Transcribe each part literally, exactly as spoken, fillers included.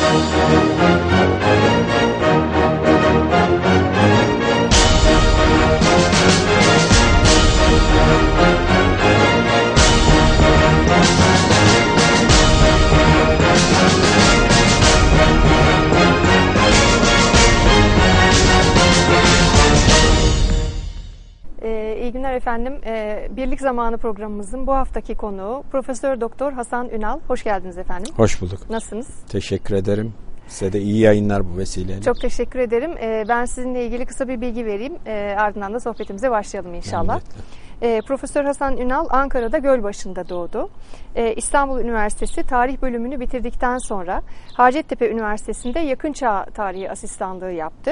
İyi günler efendim. Birlik Zamanı programımızın bu haftaki konuğu Profesör Doktor Hasan Ünal. Hoş geldiniz efendim. Hoş bulduk. Nasılsınız? Teşekkür ederim. Size de iyi yayınlar bu vesileyle. Çok teşekkür ederim. Ben sizinle ilgili kısa bir bilgi vereyim. Ardından da sohbetimize başlayalım inşallah. E, Profesör Hasan Ünal Ankara'da Gölbaşı'nda doğdu. E, İstanbul Üniversitesi Tarih bölümünü bitirdikten sonra Hacettepe Üniversitesi'nde Yakın Çağ Tarihi asistanlığı yaptı.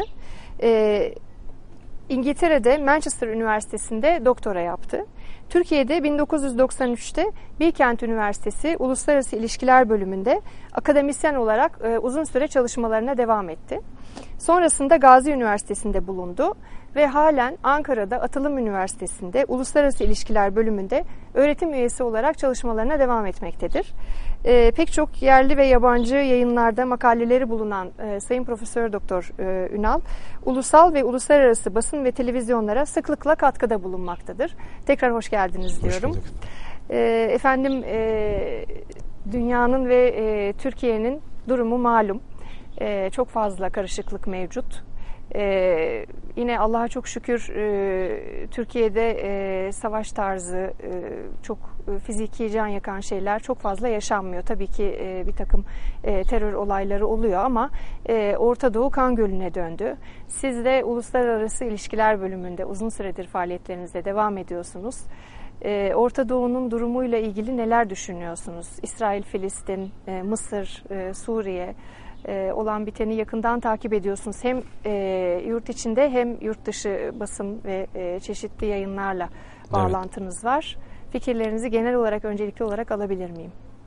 E, İngiltere'de Manchester Üniversitesi'nde doktora yaptı. Türkiye'de bin dokuz yüz doksan üçte Bilkent Üniversitesi Uluslararası İlişkiler bölümünde akademisyen olarak e, uzun süre çalışmalarına devam etti. Sonrasında Gazi Üniversitesi'nde bulundu ve halen Ankara'da Atılım Üniversitesi'nde Uluslararası İlişkiler bölümünde öğretim üyesi olarak çalışmalarına devam etmektedir. E, pek çok yerli ve yabancı yayınlarda makaleleri bulunan e, Sayın Profesör Doktor e, Ünal, ulusal ve uluslararası basın ve televizyonlara sıklıkla katkıda bulunmaktadır. Tekrar hoş geldiniz diyorum. Hoş bulduk. E, efendim e, dünyanın ve e, Türkiye'nin durumu malum. E, çok fazla karışıklık mevcut. Ee, yine Allah'a çok şükür e, Türkiye'de e, savaş tarzı e, çok e, fiziki can yakan şeyler çok fazla yaşanmıyor. Tabii ki e, bir takım e, terör olayları oluyor ama e, Orta Doğu kan gölüne döndü. Siz de Uluslararası İlişkiler bölümünde uzun süredir faaliyetlerinize devam ediyorsunuz. E, Orta Doğu'nun durumuyla ilgili neler düşünüyorsunuz? İsrail, Filistin, e, Mısır, e, Suriye olan biteni yakından takip ediyorsunuz. Hem e, yurt içinde hem yurt dışı basın ve e, çeşitli yayınlarla bağlantınız evet. var. Fikirlerinizi genel olarak öncelikli olarak alabilir miyim?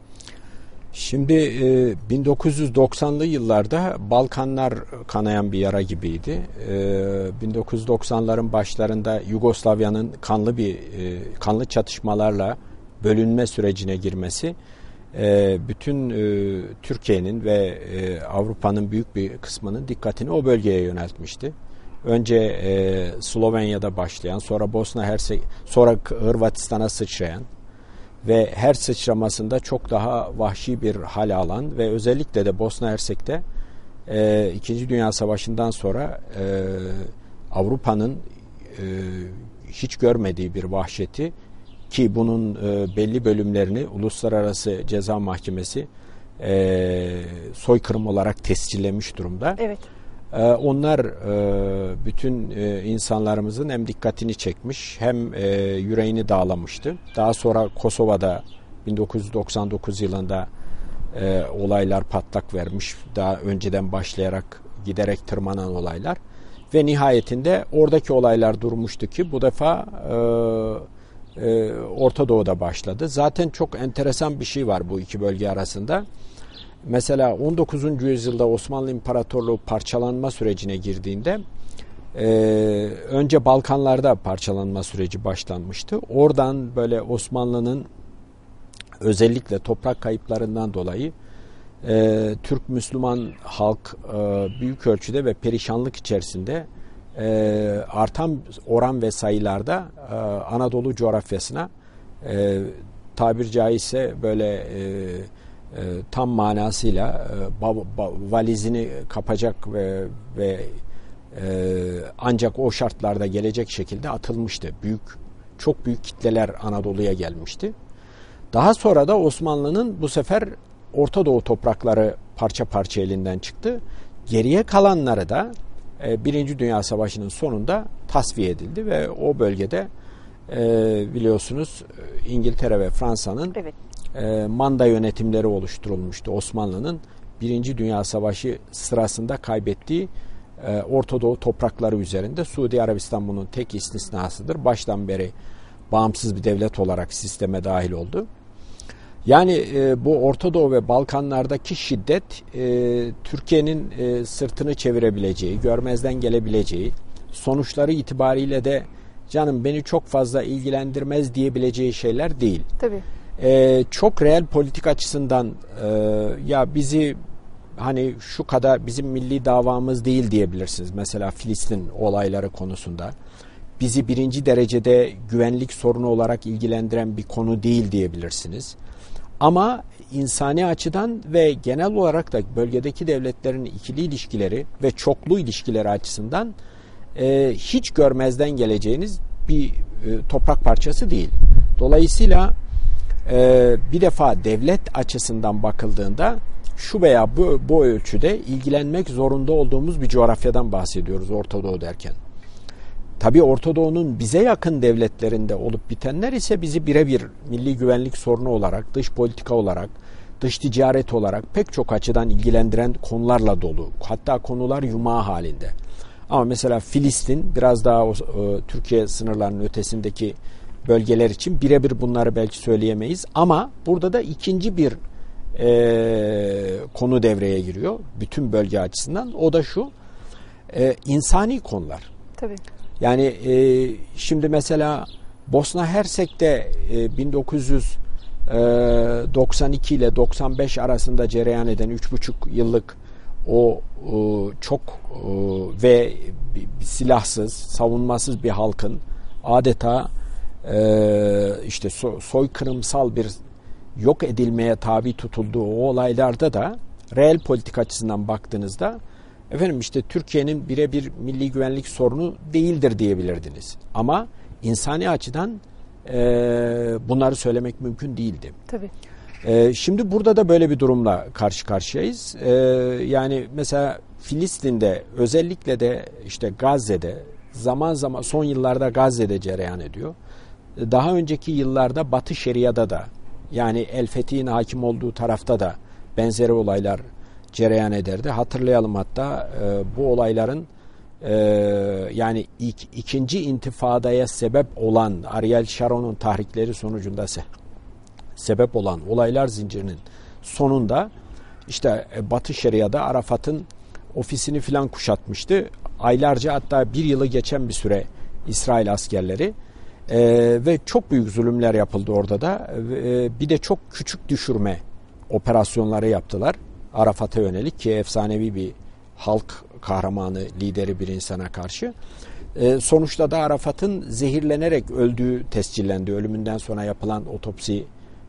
Şimdi e, bin dokuz yüz doksanlı yıllarda Balkanlar kanayan bir yara gibiydi. E, bin dokuz yüz doksanların başlarında Yugoslavya'nın kanlı bir e, kanlı çatışmalarla bölünme sürecine girmesi bütün Türkiye'nin ve Avrupa'nın büyük bir kısmının dikkatini o bölgeye yöneltmişti. Önce Slovenya'da başlayan, sonra Bosna Hersek, sonra Hırvatistan'a sıçrayan ve her sıçramasında çok daha vahşi bir hal alan ve özellikle de Bosna Hersek'te İkinci Dünya Savaşı'ndan sonra Avrupa'nın hiç görmediği bir vahşeti, ki bunun e, belli bölümlerini Uluslararası Ceza Mahkemesi e, soykırım olarak tescillemiş durumda. Evet. E, onlar e, bütün e, insanlarımızın hem dikkatini çekmiş hem e, yüreğini dağlamıştı. Daha sonra Kosova'da bin dokuz yüz doksan dokuz yılında e, olaylar patlak vermiş. Daha önceden başlayarak giderek tırmanan olaylar. Ve nihayetinde oradaki olaylar durmuştu ki bu defa e, Orta Doğu'da başladı. Zaten çok enteresan bir şey var bu iki bölge arasında. Mesela on dokuzuncu yüzyılda Osmanlı İmparatorluğu parçalanma sürecine girdiğinde e, önce Balkanlarda parçalanma süreci başlanmıştı. Oradan böyle Osmanlı'nın özellikle toprak kayıplarından dolayı e, Türk Müslüman halk e, büyük ölçüde ve perişanlık içerisinde E, artan oran ve sayılarda e, Anadolu coğrafyasına e, tabir caizse böyle e, e, tam manasıyla e, ba, ba, valizini kapacak ve, ve e, ancak o şartlarda gelecek şekilde atılmıştı. Büyük, çok büyük kitleler Anadolu'ya gelmişti. Daha sonra da Osmanlı'nın bu sefer Orta Doğu toprakları parça parça elinden çıktı. Geriye kalanları da Birinci Dünya Savaşı'nın sonunda tasfiye edildi ve o bölgede biliyorsunuz İngiltere ve Fransa'nın evet. manda yönetimleri oluşturulmuştu. Osmanlı'nın Birinci Dünya Savaşı sırasında kaybettiği Orta Doğu toprakları üzerinde. Suudi Arabistan bunun tek istisnasıdır. Baştan beri bağımsız bir devlet olarak sisteme dahil oldu. Yani e, bu Orta Doğu ve Balkanlardaki şiddet e, Türkiye'nin e, sırtını çevirebileceği, görmezden gelebileceği, sonuçları itibariyle de canım beni çok fazla ilgilendirmez diyebileceği şeyler değil. Tabii. E, çok reel politik açısından e, ya bizi hani şu kadar bizim milli davamız değil diyebilirsiniz. Mesela Filistin olayları konusunda. Bizi birinci derecede güvenlik sorunu olarak ilgilendiren bir konu değil diyebilirsiniz. Ama insani açıdan ve genel olarak da bölgedeki devletlerin ikili ilişkileri ve çoklu ilişkileri açısından e, hiç görmezden geleceğiniz bir e, toprak parçası değil. Dolayısıyla e, bir defa devlet açısından bakıldığında şu veya bu, bu ölçüde ilgilenmek zorunda olduğumuz bir coğrafyadan bahsediyoruz Orta Doğu derken. Tabii Orta Doğu'nun bize yakın devletlerinde olup bitenler ise bizi birebir milli güvenlik sorunu olarak, dış politika olarak, dış ticaret olarak pek çok açıdan ilgilendiren konularla dolu. Hatta konular yumağı halinde. Ama mesela Filistin biraz daha o, o, Türkiye sınırlarının ötesindeki bölgeler için birebir bunları belki söyleyemeyiz. Ama burada da ikinci bir e, konu devreye giriyor bütün bölge açısından. O da şu, e, insani konular. Tabii. Yani e, şimdi mesela Bosna Hersek'te e, bin dokuz yüz doksan iki ile doksan beş arasında cereyan eden üç buçuk yıllık o, o çok o, ve silahsız, savunmasız bir halkın adeta e, işte so, soykırımsal bir yok edilmeye tabi tutulduğu o olaylarda da reel politik açısından baktığınızda efendim işte Türkiye'nin birebir milli güvenlik sorunu değildir diyebilirdiniz. Ama insani açıdan e, bunları söylemek mümkün değildi. Tabii. E, şimdi burada da böyle bir durumla karşı karşıyayız. E, yani mesela Filistin'de özellikle de işte Gazze'de zaman zaman son yıllarda Gazze'de cereyan ediyor. Daha önceki yıllarda Batı Şeria'da da yani El Fethi'nin hakim olduğu tarafta da benzeri olaylar cereyan ederdi. Hatırlayalım hatta e, bu olayların e, yani ilk, ikinci intifadaya sebep olan Ariel Sharon'un tahrikleri sonucunda se- sebep olan olaylar zincirinin sonunda işte e, Batı Şeria'da Arafat'ın ofisini filan kuşatmıştı. Aylarca hatta bir yılı geçen bir süre İsrail askerleri e, ve çok büyük zulümler yapıldı orada da. E, bir de çok küçük düşürme operasyonları yaptılar. Arafat'a yönelik ki efsanevi bir halk kahramanı, lideri bir insana karşı. E, sonuçta da Arafat'ın zehirlenerek öldüğü tescillendi. Ölümünden sonra yapılan otopsi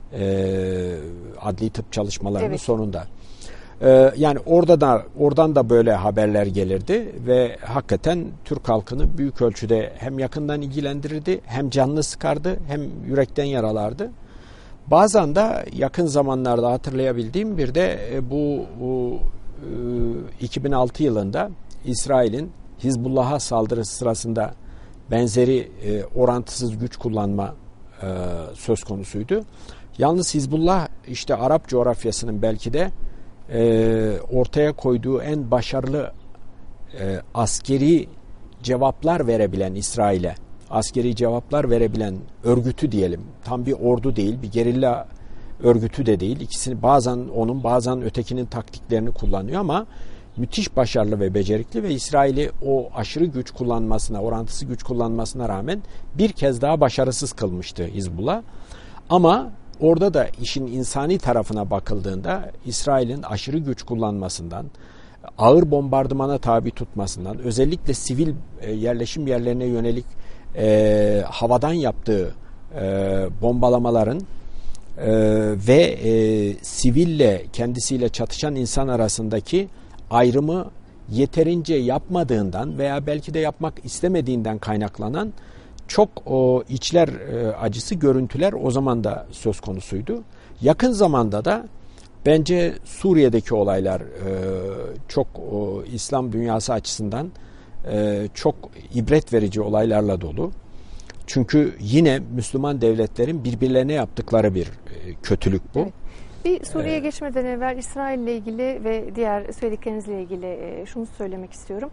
e, adli tıp çalışmalarının evet. sonunda. E, yani orada da oradan da böyle haberler gelirdi ve hakikaten Türk halkını büyük ölçüde hem yakından ilgilendirirdi, hem canını sıkardı, hem yürekten yaralardı. Bazen de yakın zamanlarda hatırlayabildiğim bir de bu, bu iki bin altı yılında İsrail'in Hizbullah'a saldırısı sırasında benzeri e, orantısız güç kullanma e, söz konusuydu. Yalnız Hizbullah işte Arap coğrafyasının belki de e, ortaya koyduğu en başarılı e, askeri cevaplar verebilen İsrail'e askeri cevaplar verebilen örgütü diyelim. Tam bir ordu değil, bir gerilla örgütü de değil. İkisini bazen onun bazen ötekinin taktiklerini kullanıyor ama müthiş başarılı ve becerikli ve İsrail'i o aşırı güç kullanmasına, orantısı güç kullanmasına rağmen bir kez daha başarısız kılmıştı Hizbullah. Ama orada da işin insani tarafına bakıldığında İsrail'in aşırı güç kullanmasından, ağır bombardımana tabi tutmasından, özellikle sivil yerleşim yerlerine yönelik E, havadan yaptığı e, bombalamaların e, ve e, siville kendisiyle çatışan insan arasındaki ayrımı yeterince yapmadığından veya belki de yapmak istemediğinden kaynaklanan çok o, içler e, acısı görüntüler o zaman da söz konusuydu. Yakın zamanda da bence Suriye'deki olaylar e, çok o, İslam dünyası açısından Ee, çok ibret verici olaylarla dolu. Çünkü yine Müslüman devletlerin birbirlerine yaptıkları bir e, kötülük bu. Evet. Bir Suriye'ye ee, geçmeden evvel İsrail ile ilgili ve diğer söylediklerinizle ilgili e, şunu söylemek istiyorum.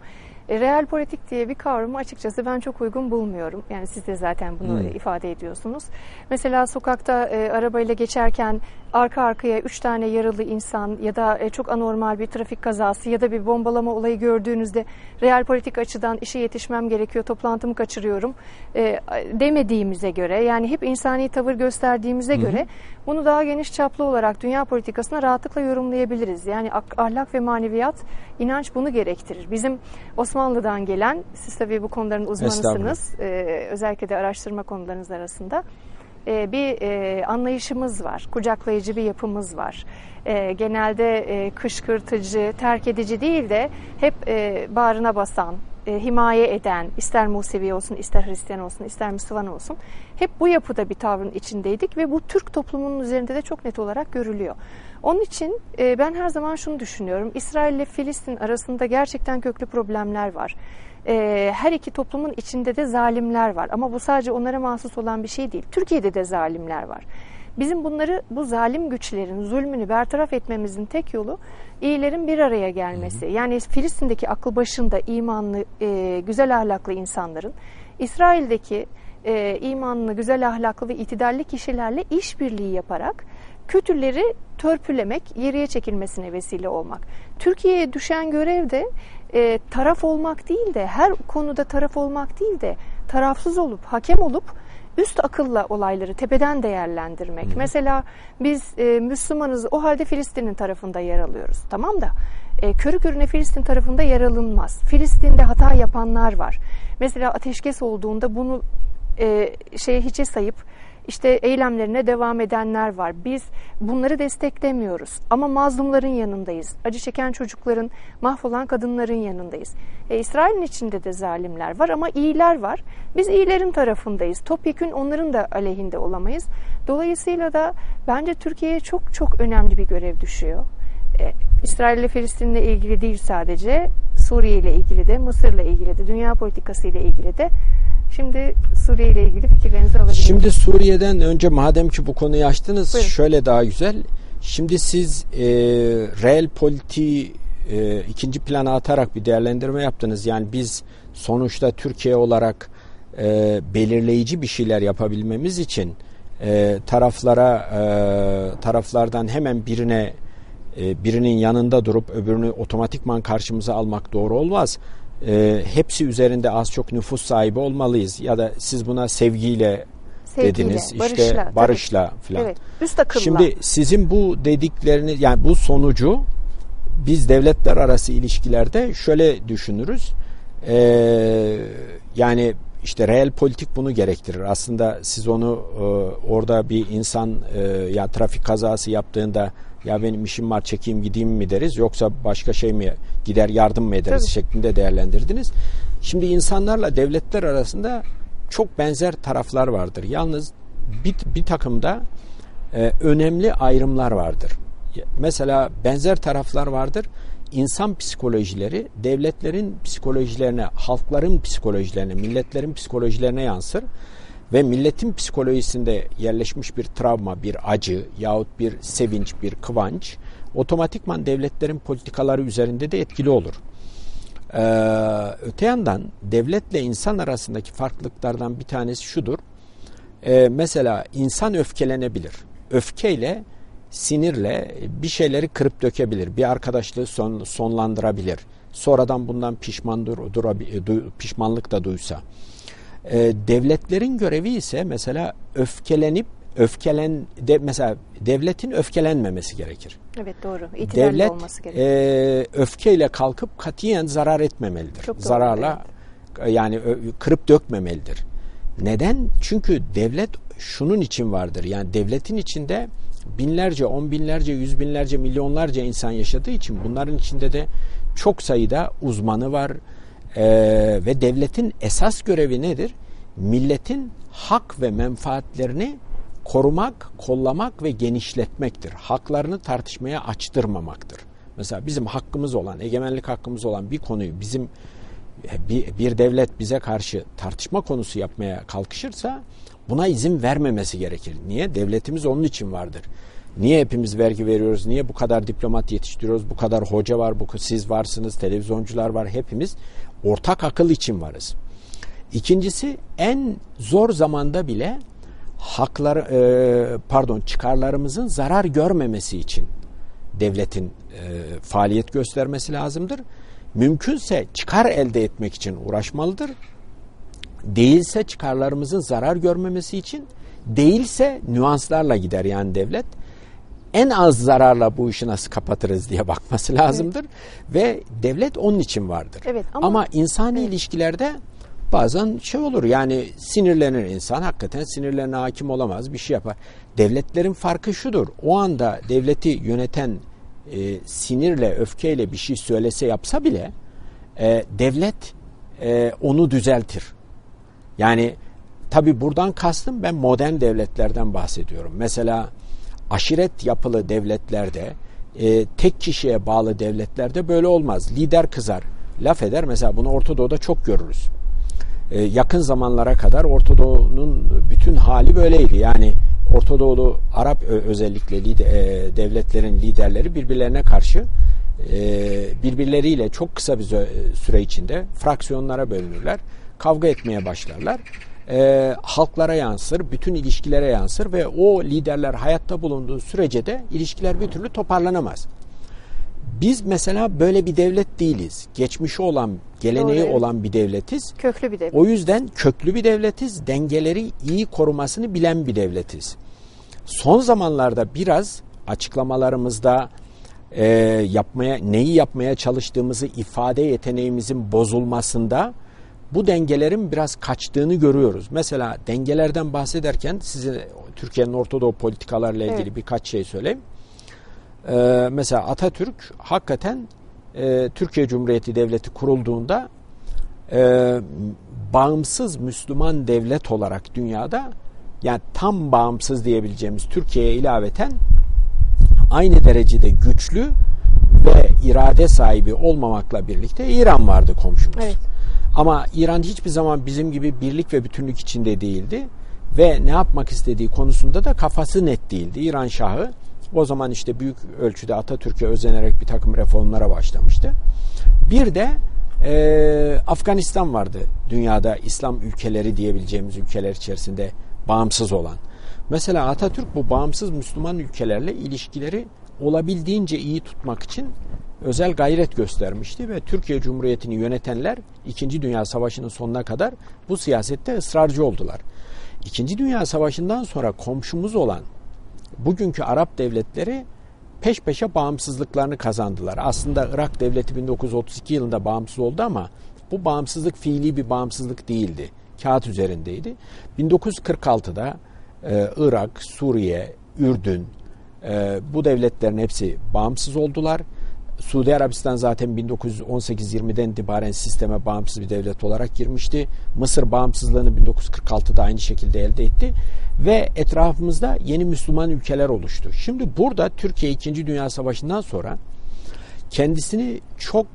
E, real politik diye bir kavramı açıkçası ben çok uygun bulmuyorum. Yani siz de zaten bunu hmm. ifade ediyorsunuz. Mesela sokakta e, arabayla geçerken arka arkaya üç tane yaralı insan ya da e, çok anormal bir trafik kazası ya da bir bombalama olayı gördüğünüzde real politik açıdan işe yetişmem gerekiyor, toplantımı kaçırıyorum e, demediğimize göre, yani hep insani tavır gösterdiğimize hmm. göre bunu daha geniş çaplı olarak dünya politikasına rahatlıkla yorumlayabiliriz. Yani ahlak ve maneviyat, inanç bunu gerektirir. Bizim Osmanlı'dan gelen, siz tabii bu konuların uzmanısınız, ee, özellikle de araştırma konularınız arasında ee, bir e, anlayışımız var, kucaklayıcı bir yapımız var. Ee, genelde e, kışkırtıcı, terk edici değil de hep e, bağrına basan, e, himaye eden, ister Musevi olsun, ister Hristiyan olsun, ister Müslüman olsun, hep bu yapıda bir tavrın içindeydik ve bu Türk toplumunun üzerinde de çok net olarak görülüyor. Onun için e, ben her zaman şunu düşünüyorum, İsrail ile Filistin arasında gerçekten köklü problemler var. E, her iki toplumun içinde de zalimler var ama bu sadece onlara mahsus olan bir şey değil. Türkiye'de de zalimler var. Bizim bunları, bu zalim güçlerin zulmünü bertaraf etmemizin tek yolu iyilerin bir araya gelmesi. Yani Filistin'deki aklı başında imanlı, e, güzel ahlaklı insanların, İsrail'deki e, imanlı, güzel ahlaklı ve itidalli kişilerle işbirliği yaparak kötüleri törpülemek, geriye çekilmesine vesile olmak. Türkiye'ye düşen görev de e, taraf olmak değil de, her konuda taraf olmak değil de tarafsız olup, hakem olup üst akılla olayları tepeden değerlendirmek. Hı. Mesela biz e, Müslümanız, o halde Filistin'in tarafında yer alıyoruz. Tamam da e, körü körüne Filistin tarafında yer alınmaz. Filistin'de hata yapanlar var. Mesela ateşkes olduğunda bunu e, şeye hiçe sayıp İşte eylemlerine devam edenler var. Biz bunları desteklemiyoruz. Ama mazlumların yanındayız. Acı çeken çocukların, mahvolan kadınların yanındayız. E, İsrail'in içinde de zalimler var ama iyiler var. Biz iyilerin tarafındayız. Topyekün onların da aleyhinde olamayız. Dolayısıyla da bence Türkiye'ye çok çok önemli bir görev düşüyor. E, İsrail ile Filistin'le ilgili değil sadece, Suriye ile ilgili de, Mısır ile ilgili de, dünya politikası ile ilgili de. Şimdi Suriye ile ilgili fikirlerinizi alabilirim. Şimdi Suriye'den önce, madem ki bu konuyu açtınız, buyurun. Şöyle daha güzel. Şimdi siz e, reel politiği e, ikinci plana atarak bir değerlendirme yaptınız. Yani biz sonuçta Türkiye olarak e, belirleyici bir şeyler yapabilmemiz için e, taraflara e, taraflardan hemen birine e, birinin yanında durup öbürünü otomatikman karşımıza almak doğru olmaz. E, hepsi üzerinde az çok nüfus sahibi olmalıyız. Ya da siz buna sevgiyle, sevgiyle dediniz, barışla, işte barışla filan. Evet, üst akılla. Şimdi sizin bu dedikleriniz, yani bu sonucu biz devletler arası ilişkilerde şöyle düşünürüz. E, yani işte reel politik bunu gerektirir. Aslında siz onu e, orada bir insan e, ya trafik kazası yaptığında ya benim işim var çekeyim gideyim mi deriz, yoksa başka şey mi, gider yardım mı ederiz Tabii. şeklinde değerlendirdiniz. Şimdi insanlarla devletler arasında çok benzer taraflar vardır. Yalnız bir, bir takımda e, önemli ayrımlar vardır. Mesela benzer taraflar vardır. İnsan psikolojileri devletlerin psikolojilerine, halkların psikolojilerine, milletlerin psikolojilerine yansır. Ve milletin psikolojisinde yerleşmiş bir travma, bir acı yahut bir sevinç, bir kıvanç otomatikman devletlerin politikaları üzerinde de etkili olur. Ee, öte yandan devletle insan arasındaki farklılıklardan bir tanesi şudur. Ee, mesela insan öfkelenebilir. Öfkeyle, sinirle bir şeyleri kırıp dökebilir. Bir arkadaşlığı son, sonlandırabilir. Sonradan bundan pişman dur, dur, pişmanlık da duysa. Ee, devletlerin görevi ise mesela öfkelenip öfkelen de mesela devletin öfkelenmemesi gerekir. Evet, doğru. İtidarlı Devlet olması gerekir. E, öfkeyle kalkıp katiyen zarar etmemelidir. Çok Zararla doğru, evet. yani kırıp dökmemelidir. Neden? Çünkü devlet şunun için vardır. Yani devletin içinde binlerce, on binlerce, yüz binlerce, milyonlarca insan yaşadığı için bunların içinde de çok sayıda uzmanı var. Ee, ve devletin esas görevi nedir? Milletin hak ve menfaatlerini korumak, kollamak ve genişletmektir. Haklarını tartışmaya açtırmamaktır. Mesela bizim hakkımız olan, egemenlik hakkımız olan bir konuyu bizim bir, bir devlet bize karşı tartışma konusu yapmaya kalkışırsa buna izin vermemesi gerekir. Niye? Devletimiz onun için vardır. Niye hepimiz vergi veriyoruz? Niye bu kadar diplomat yetiştiriyoruz? Bu kadar hoca var, bu siz varsınız, televizyoncular var, hepimiz. ortak akıl için varız. İkincisi, en zor zamanda bile haklar e, pardon çıkarlarımızın zarar görmemesi için devletin e, faaliyet göstermesi lazımdır. Mümkünse çıkar elde etmek için uğraşmalıdır. Değilse çıkarlarımızın zarar görmemesi için, değilse nüanslarla gider yani devlet. En az zararla bu işi nasıl kapatırız diye bakması lazımdır. Evet. Ve devlet onun için vardır. Evet, ama, ama insani evet. ilişkilerde bazen şey olur, yani sinirlenir insan, hakikaten sinirlerine hakim olamaz, bir şey yapar. Devletlerin farkı şudur: o anda devleti yöneten e, sinirle, öfkeyle bir şey söylese, yapsa bile e, devlet e, onu düzeltir. Yani tabii buradan kastım, ben modern devletlerden bahsediyorum. Mesela aşiret yapılı devletlerde, e, tek kişiye bağlı devletlerde böyle olmaz. Lider kızar, laf eder. Mesela bunu Orta Doğu'da çok görürüz. E, yakın zamanlara kadar Orta Doğu'nun bütün hali böyleydi. Yani Orta Doğulu Arap özellikle lider, e, devletlerin liderleri birbirlerine karşı e, birbirleriyle çok kısa bir süre içinde fraksiyonlara bölünürler. Kavga etmeye başlarlar. E, halklara yansır, bütün ilişkilere yansır ve o liderler hayatta bulunduğu sürece de ilişkiler bir türlü toparlanamaz. Biz mesela böyle bir devlet değiliz. Geçmişi olan, geleneği Doğru, evet. olan bir devletiz. Köklü bir devlet. O yüzden köklü bir devletiz. Dengeleri iyi korumasını bilen bir devletiz. Son zamanlarda biraz açıklamalarımızda e, yapmaya, neyi yapmaya çalıştığımızı ifade yeteneğimizin bozulmasında bu dengelerin biraz kaçtığını görüyoruz. Mesela dengelerden bahsederken size Türkiye'nin Orta Doğu politikalarıyla ilgili evet. birkaç şey söyleyeyim. Ee, mesela Atatürk hakikaten e, Türkiye Cumhuriyeti Devleti kurulduğunda e, bağımsız Müslüman devlet olarak dünyada, yani tam bağımsız diyebileceğimiz Türkiye'ye ilaveten aynı derecede güçlü ve irade sahibi olmamakla birlikte İran vardı komşumuz. Evet. Ama İran hiçbir zaman bizim gibi birlik ve bütünlük içinde değildi ve ne yapmak istediği konusunda da kafası net değildi. İran Şahı o zaman işte büyük ölçüde Atatürk'e özenerek bir takım reformlara başlamıştı. Bir de e, Afganistan vardı, dünyada İslam ülkeleri diyebileceğimiz ülkeler içerisinde bağımsız olan. Mesela Atatürk bu bağımsız Müslüman ülkelerle ilişkileri olabildiğince iyi tutmak için özel gayret göstermişti ve Türkiye Cumhuriyeti'ni yönetenler İkinci Dünya Savaşı'nın sonuna kadar bu siyasette ısrarcı oldular. İkinci Dünya Savaşı'ndan sonra komşumuz olan bugünkü Arap devletleri peş peşe bağımsızlıklarını kazandılar. Aslında Irak Devleti bin dokuz yüz otuz iki yılında bağımsız oldu ama bu bağımsızlık fiili bir bağımsızlık değildi. Kağıt üzerindeydi. bin dokuz yüz kırk altıda e, Irak, Suriye, Ürdün, e, bu devletlerin hepsi bağımsız oldular. Suudi Arabistan zaten bin dokuz yüz on sekiz yirmiden itibaren sisteme bağımsız bir devlet olarak girmişti. Mısır bağımsızlığını bin dokuz yüz kırk altıda aynı şekilde elde etti. Ve etrafımızda yeni Müslüman ülkeler oluştu. Şimdi burada Türkiye İkinci Dünya Savaşı'ndan sonra kendisini çok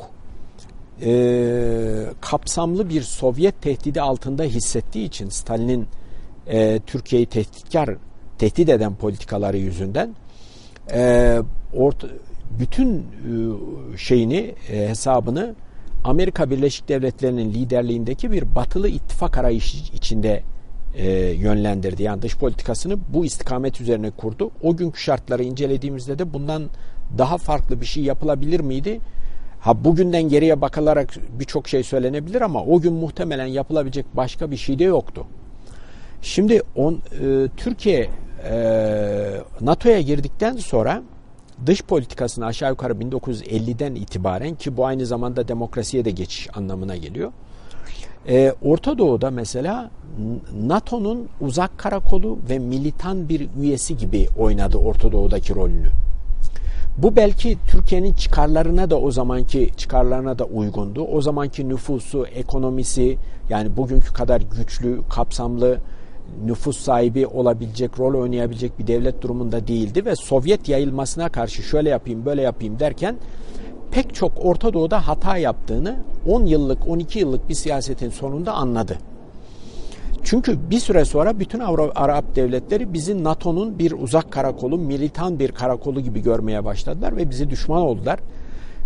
e, kapsamlı bir Sovyet tehdidi altında hissettiği için, Stalin'in e, Türkiye'yi tehditkar, tehdit eden politikaları yüzünden e, orta bütün şeyini, hesabını Amerika Birleşik Devletleri'nin liderliğindeki bir batılı ittifak arayışı içinde e, yönlendirdi. Yani dış politikasını bu istikamet üzerine kurdu. O günkü şartları incelediğimizde de bundan daha farklı bir şey yapılabilir miydi? Ha, bugünden geriye bakılarak birçok şey söylenebilir ama o gün muhtemelen yapılabilecek başka bir şey de yoktu. Şimdi on, e, Türkiye e, NATO'ya girdikten sonra dış politikasını aşağı yukarı bin dokuz yüz elliden itibaren, ki bu aynı zamanda demokrasiye de geçiş anlamına geliyor. Ee, Orta Doğu'da mesela NATO'nun uzak karakolu ve militan bir üyesi gibi oynadı Orta Doğu'daki rolünü. Bu belki Türkiye'nin çıkarlarına da, o zamanki çıkarlarına da uygundu. O zamanki nüfusu, ekonomisi, yani bugünkü kadar güçlü, kapsamlı nüfus sahibi olabilecek, rol oynayabilecek bir devlet durumunda değildi ve Sovyet yayılmasına karşı şöyle yapayım, böyle yapayım derken pek çok Orta Doğu'da hata yaptığını on yıllık, on iki yıllık bir siyasetin sonunda anladı. Çünkü bir süre sonra bütün Arap devletleri bizi NATO'nun bir uzak karakolu, militan bir karakolu gibi görmeye başladılar ve bizi düşman oldular.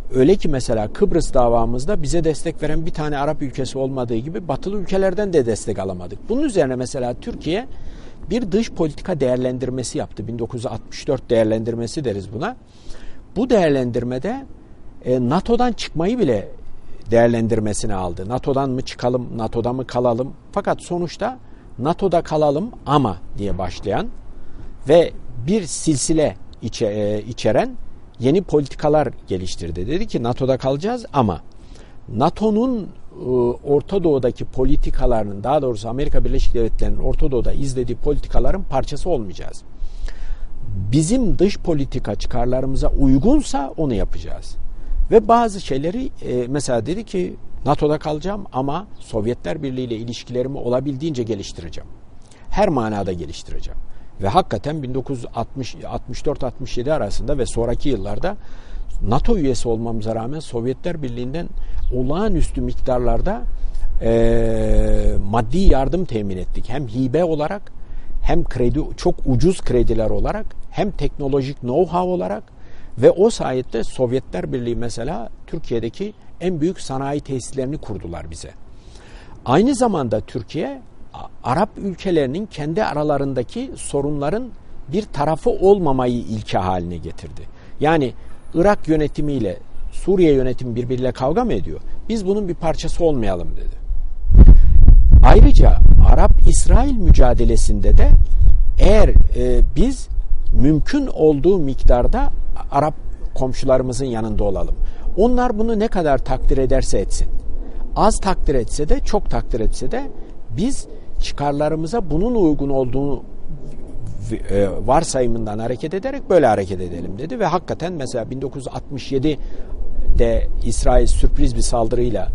Öyle ki mesela Kıbrıs davamızda bize destek veren bir tane Arap ülkesi olmadığı gibi batılı ülkelerden de destek alamadık. Bunun üzerine mesela Türkiye bir dış politika değerlendirmesi yaptı. bin dokuz yüz altmış dört değerlendirmesi deriz buna. Bu değerlendirmede e, NATO'dan çıkmayı bile değerlendirmesine aldı. NATO'dan mı çıkalım, NATO'da mı kalalım? Fakat sonuçta NATO'da kalalım ama diye başlayan ve bir silsile içe, e, içeren yeni politikalar geliştirdi. Dedi ki NATO'da kalacağız ama NATO'nun e, Orta Doğu'daki politikalarının, daha doğrusu Amerika Birleşik Devletleri'nin Orta Doğu'da izlediği politikaların parçası olmayacağız. Bizim dış politika çıkarlarımıza uygunsa onu yapacağız. Ve bazı şeyleri e, mesela dedi ki NATO'da kalacağım ama Sovyetler Birliği ile ilişkilerimi olabildiğince geliştireceğim. Her manada geliştireceğim. Ve hakikaten bin dokuz yüz altmış, altmış dört altmış yedi arasında ve sonraki yıllarda NATO üyesi olmamıza rağmen Sovyetler Birliği'nden olağanüstü miktarlarda e, maddi yardım temin ettik. Hem hibe olarak, hem kredi, çok ucuz krediler olarak, hem teknolojik know-how olarak ve o sayede Sovyetler Birliği mesela Türkiye'deki en büyük sanayi tesislerini kurdular bize. Aynı zamanda Türkiye Arap ülkelerinin kendi aralarındaki sorunların bir tarafı olmamayı ilke haline getirdi. Yani Irak yönetimiyle Suriye yönetimi birbiriyle kavga mı ediyor? Biz bunun bir parçası olmayalım dedi. Ayrıca Arap-İsrail mücadelesinde de eğer e, biz mümkün olduğu miktarda Arap komşularımızın yanında olalım. Onlar bunu ne kadar takdir ederse etsin. Az takdir etse de, çok takdir etse de biz çıkarlarımıza bunun uygun olduğunu varsayımından hareket ederek böyle hareket edelim dedi ve hakikaten mesela bin dokuz yüz altmış yedi'de İsrail sürpriz bir saldırıyla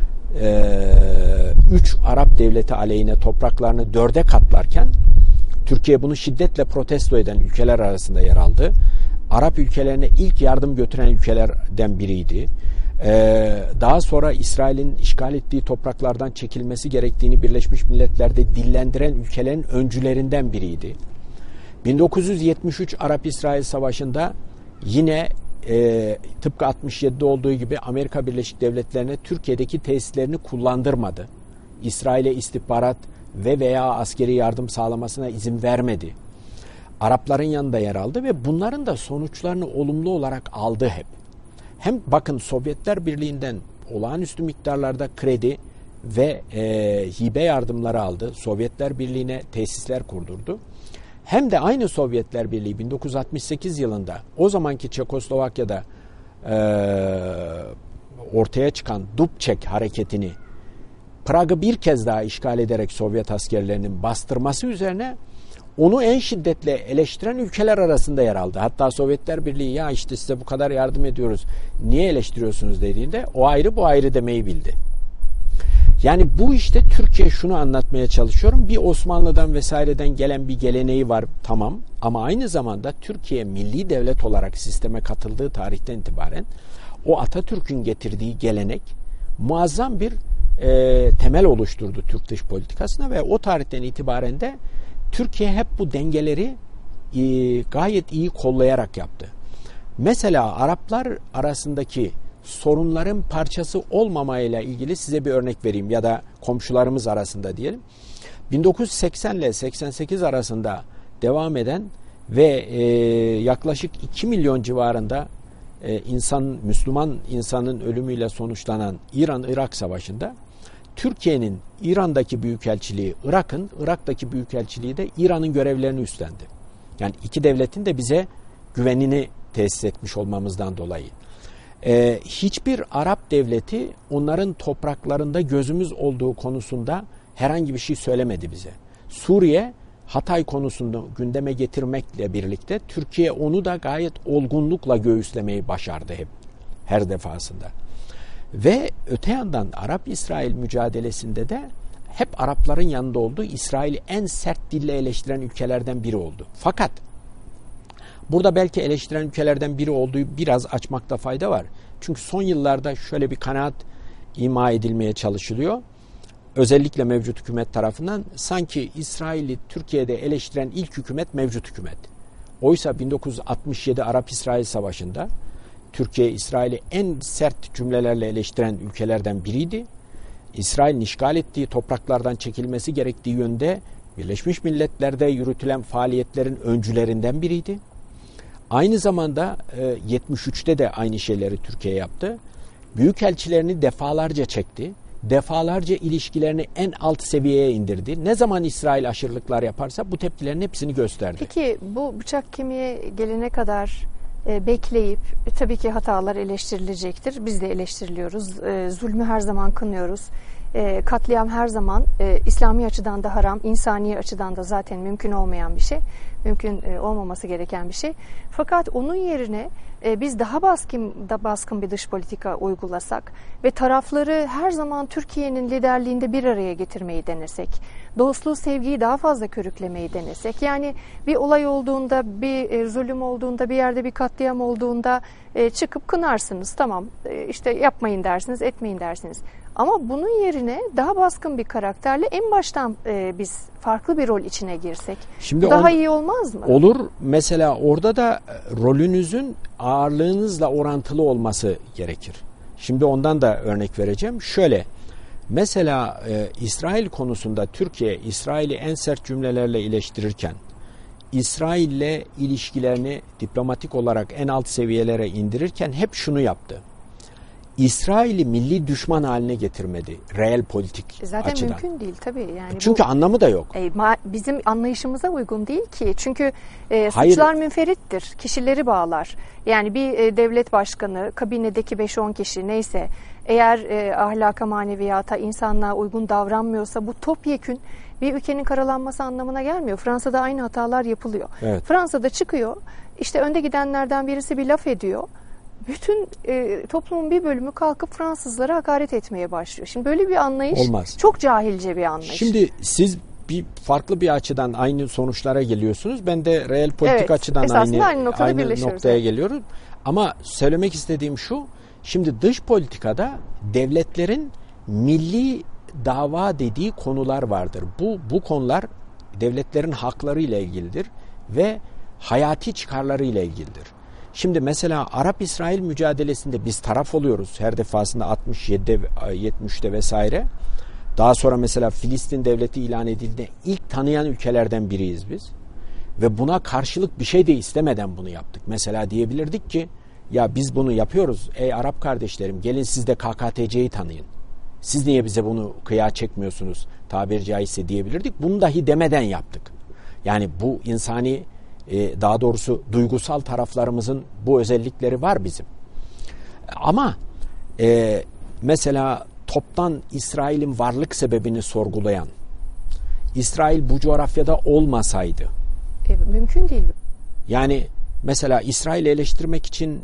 üç Arap devleti aleyhine topraklarını dörde katlarken Türkiye bunu şiddetle protesto eden ülkeler arasında yer aldı. Arap ülkelerine ilk yardım götüren ülkelerden biriydi. Ee, daha sonra İsrail'in işgal ettiği topraklardan çekilmesi gerektiğini Birleşmiş Milletler'de dillendiren ülkelerin öncülerinden biriydi. bin dokuz yüz yetmiş üç Arap-İsrail Savaşı'nda yine e, tıpkı altmış yedi'de olduğu gibi Amerika Birleşik Devletleri'ne Türkiye'deki tesislerini kullandırmadı. İsrail'e istihbarat ve veya askeri yardım sağlamasına izin vermedi. Arapların yanında yer aldı ve bunların da sonuçlarını olumlu olarak aldı hep. Hem bakın Sovyetler Birliği'nden olağanüstü miktarlarda kredi ve e, hibe yardımları aldı. Sovyetler Birliği'ne tesisler kurdurdu. Hem de aynı Sovyetler Birliği bin dokuz yüz altmış sekiz yılında o zamanki Çekoslovakya'da e, ortaya çıkan Dubček hareketini Prag'ı bir kez daha işgal ederek Sovyet askerlerinin bastırması üzerine onu en şiddetle eleştiren ülkeler arasında yer aldı. Hatta Sovyetler Birliği ya işte size bu kadar yardım ediyoruz, niye eleştiriyorsunuz dediğinde o ayrı bu ayrı demeyi bildi. Yani bu işte Türkiye şunu anlatmaya çalışıyorum. Bir Osmanlı'dan vesaireden gelen bir geleneği var tamam ama aynı zamanda Türkiye milli devlet olarak sisteme katıldığı tarihten itibaren o Atatürk'ün getirdiği gelenek muazzam bir e, temel oluşturdu Türk dış politikasına ve o tarihten itibaren de Türkiye hep bu dengeleri e, gayet iyi kollayarak yaptı. Mesela Araplar arasındaki sorunların parçası olmamayla ilgili size bir örnek vereyim ya da komşularımız arasında diyelim. bin dokuz yüz seksen ile seksen sekiz arasında devam eden ve e, yaklaşık iki milyon civarında e, insan, Müslüman insanın ölümüyle sonuçlanan İran-Irak Savaşı'nda Türkiye'nin İran'daki büyükelçiliği Irak'ın, Irak'taki büyükelçiliği de İran'ın görevlerini üstlendi. Yani iki devletin de bize güvenini tesis etmiş olmamızdan dolayı. Ee, hiçbir Arap devleti onların topraklarında gözümüz olduğu konusunda herhangi bir şey söylemedi bize. Suriye, Hatay konusunu gündeme getirmekle birlikte Türkiye onu da gayet olgunlukla göğüslemeyi başardı hep, her defasında. Ve öte yandan Arap-İsrail mücadelesinde de hep Arapların yanında oldu. İsrail'i en sert dille eleştiren ülkelerden biri oldu. Fakat burada belki eleştiren ülkelerden biri olduğu biraz açmakta fayda var. Çünkü son yıllarda şöyle bir kanaat ima edilmeye çalışılıyor. Özellikle mevcut hükümet tarafından sanki İsrail'i Türkiye'de eleştiren ilk hükümet mevcut hükümet. Oysa bin dokuz yüz altmış yedi Arap-İsrail Savaşı'nda Türkiye, İsrail'i en sert cümlelerle eleştiren ülkelerden biriydi. İsrail'in işgal ettiği topraklardan çekilmesi gerektiği yönde Birleşmiş Milletler'de yürütülen faaliyetlerin öncülerinden biriydi. Aynı zamanda yetmiş üçte de aynı şeyleri Türkiye yaptı. Büyükelçilerini defalarca çekti. Defalarca ilişkilerini en alt seviyeye indirdi. Ne zaman İsrail aşırılıklar yaparsa bu tepkilerin hepsini gösterdi. Peki bu bıçak kemiğe gelene kadar e, bekleyip e, tabii ki hatalar eleştirilecektir. Biz de eleştiriliyoruz. E, zulmü her zaman kınıyoruz. E, katliam her zaman e, İslami açıdan da haram, insani açıdan da zaten mümkün olmayan bir şey. Mümkün e, olmaması gereken bir şey. Fakat onun yerine e, biz daha baskın, da baskın bir dış politika uygulasak ve tarafları her zaman Türkiye'nin liderliğinde bir araya getirmeyi denesek, dostluğu, sevgiyi daha fazla körüklemeyi denesek, yani bir olay olduğunda, bir e, zulüm olduğunda, bir yerde bir katliam olduğunda e, çıkıp kınarsınız, tamam e, işte yapmayın dersiniz, etmeyin dersiniz. Ama bunun yerine daha baskın bir karakterle en baştan e, biz farklı bir rol içine girsek Şimdi daha on, iyi olmaz mı? Olur. Mesela orada da rolünüzün ağırlığınızla orantılı olması gerekir. Şimdi ondan da örnek vereceğim. Şöyle, mesela e, İsrail konusunda Türkiye, İsrail'i en sert cümlelerle eleştirirken, İsrail'le ilişkilerini diplomatik olarak en alt seviyelere indirirken hep şunu yaptı. İsrail'i milli düşman haline getirmedi. Reel politik Zaten açıdan. Zaten mümkün değil tabii. Yani Çünkü bu, anlamı da yok. E, ma, bizim anlayışımıza uygun değil ki. Çünkü e, suçlar münferittir. Kişileri bağlar. Yani bir e, devlet başkanı, kabinedeki beş on kişi neyse, eğer e, ahlaka, maneviyata, insanlığa uygun davranmıyorsa bu topyekün bir ülkenin karalanması anlamına gelmiyor. Fransa'da aynı hatalar yapılıyor. Evet. Fransa'da çıkıyor, işte önde gidenlerden birisi bir laf ediyor. Bütün e, toplumun bir bölümü kalkıp Fransızlara hakaret etmeye başlıyor. Şimdi böyle bir anlayış olmaz. Çok cahilce bir anlayış. Şimdi siz bir farklı bir açıdan aynı sonuçlara geliyorsunuz. Ben de reel politik evet, açıdan aynı, aynı, noktada aynı noktaya evet. geliyorum. Ama söylemek istediğim şu, şimdi dış politikada devletlerin milli dava dediği konular vardır. Bu bu konular devletlerin hakları ile ilgilidir ve hayati çıkarları ile ilgilidir. Şimdi mesela Arap-İsrail mücadelesinde biz taraf oluyoruz her defasında altmış yedide, yetmişte vesaire. Daha sonra mesela Filistin devleti ilan edildiğinde ilk tanıyan ülkelerden biriyiz biz. Ve buna karşılık bir şey de istemeden bunu yaptık. Mesela diyebilirdik ki ya biz bunu yapıyoruz ey Arap kardeşlerim, gelin siz de K K T C'yi tanıyın. Siz niye bize bunu kıyağa çekmiyorsunuz tabiri caizse diyebilirdik. Bunu dahi demeden yaptık. Yani bu insani, daha doğrusu duygusal taraflarımızın bu özellikleri var bizim. Ama e, mesela toptan İsrail'in varlık sebebini sorgulayan, İsrail bu coğrafyada olmasaydı, e, mümkün değil. Yani mesela İsrail'i eleştirmek için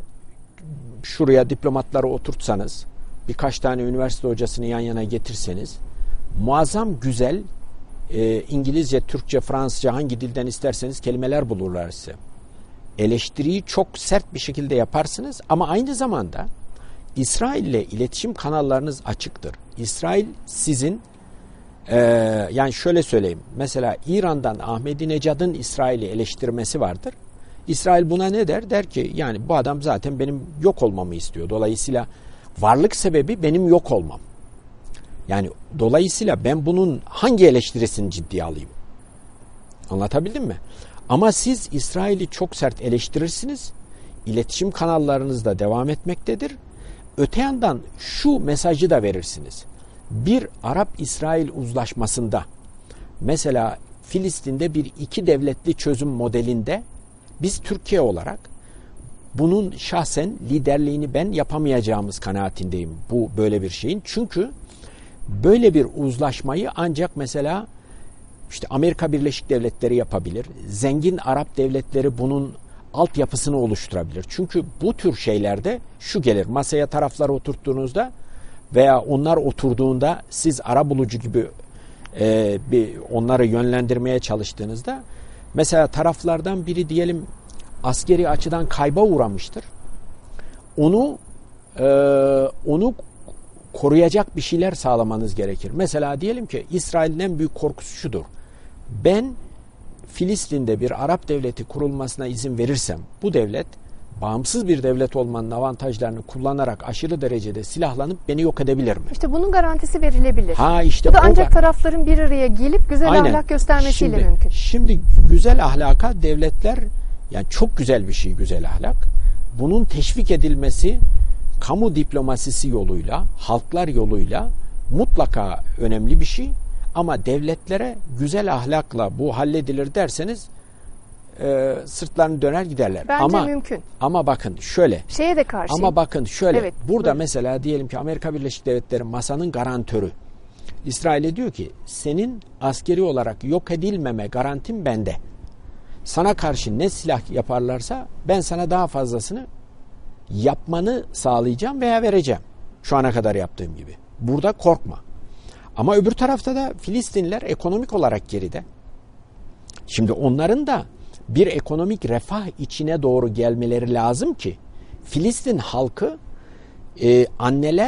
şuraya diplomatları oturtsanız, birkaç tane üniversite hocasını yan yana getirseniz, muazzam güzel e, İngilizce, Türkçe, Fransızca hangi dilden isterseniz kelimeler bulurlar size. Eleştiriyi çok sert bir şekilde yaparsınız ama aynı zamanda İsrail ile iletişim kanallarınız açıktır. İsrail sizin e, yani şöyle söyleyeyim, mesela İran'dan Ahmadinejad'ın İsrail'i eleştirmesi vardır. İsrail buna ne der? Der ki yani bu adam zaten benim yok olmamı istiyor. Dolayısıyla varlık sebebi benim yok olmam. Yani dolayısıyla ben bunun hangi eleştirisini ciddiye alayım? Anlatabildim mi? Ama siz İsrail'i çok sert eleştirirsiniz. İletişim kanallarınız da devam etmektedir. Öte yandan şu mesajı da verirsiniz. Bir Arap-İsrail uzlaşmasında, mesela Filistin'de bir iki devletli çözüm modelinde biz Türkiye olarak bunun şahsen liderliğini ben yapamayacağımız kanaatindeyim bu böyle bir şeyin. Çünkü böyle bir uzlaşmayı ancak mesela işte Amerika Birleşik Devletleri yapabilir. Zengin Arap devletleri bunun altyapısını oluşturabilir. Çünkü bu tür şeylerde şu gelir, masaya tarafları oturttuğunuzda veya onlar oturduğunda siz arabulucu gibi e, bir onları yönlendirmeye çalıştığınızda, mesela taraflardan biri diyelim askeri açıdan kayba uğramıştır. Onu e, onu koruyacak bir şeyler sağlamanız gerekir. Mesela diyelim ki İsrail'in en büyük korkusu şudur. Ben Filistin'de bir Arap devleti kurulmasına izin verirsem bu devlet bağımsız bir devlet olmanın avantajlarını kullanarak aşırı derecede silahlanıp beni yok edebilir mi? İşte bunun garantisi verilebilir. Ha işte bu da ancak da, tarafların bir araya gelip güzel aynen. ahlak göstermesiyle şimdi, mümkün. Şimdi güzel ahlaka devletler, yani çok güzel bir şey güzel ahlak. Bunun teşvik edilmesi kamu diplomasisi yoluyla, halklar yoluyla mutlaka önemli bir şey. Ama devletlere güzel ahlakla bu halledilir derseniz e, sırtlarını döner giderler. Bence ama, mümkün. Ama bakın şöyle. Şeye de karşı. Ama bakın şöyle. Evet, burada buyurun. mesela diyelim ki Amerika Birleşik Devletleri masanın garantörü. İsrail'e diyor ki senin askeri olarak yok edilmeme garantin bende. Sana karşı ne silah yaparlarsa ben sana daha fazlasını yapmanı sağlayacağım veya vereceğim. Şu ana kadar yaptığım gibi. Burada korkma. Ama öbür tarafta da Filistinliler ekonomik olarak geride. Şimdi onların da bir ekonomik refah içine doğru gelmeleri lazım ki Filistin halkı e, anneler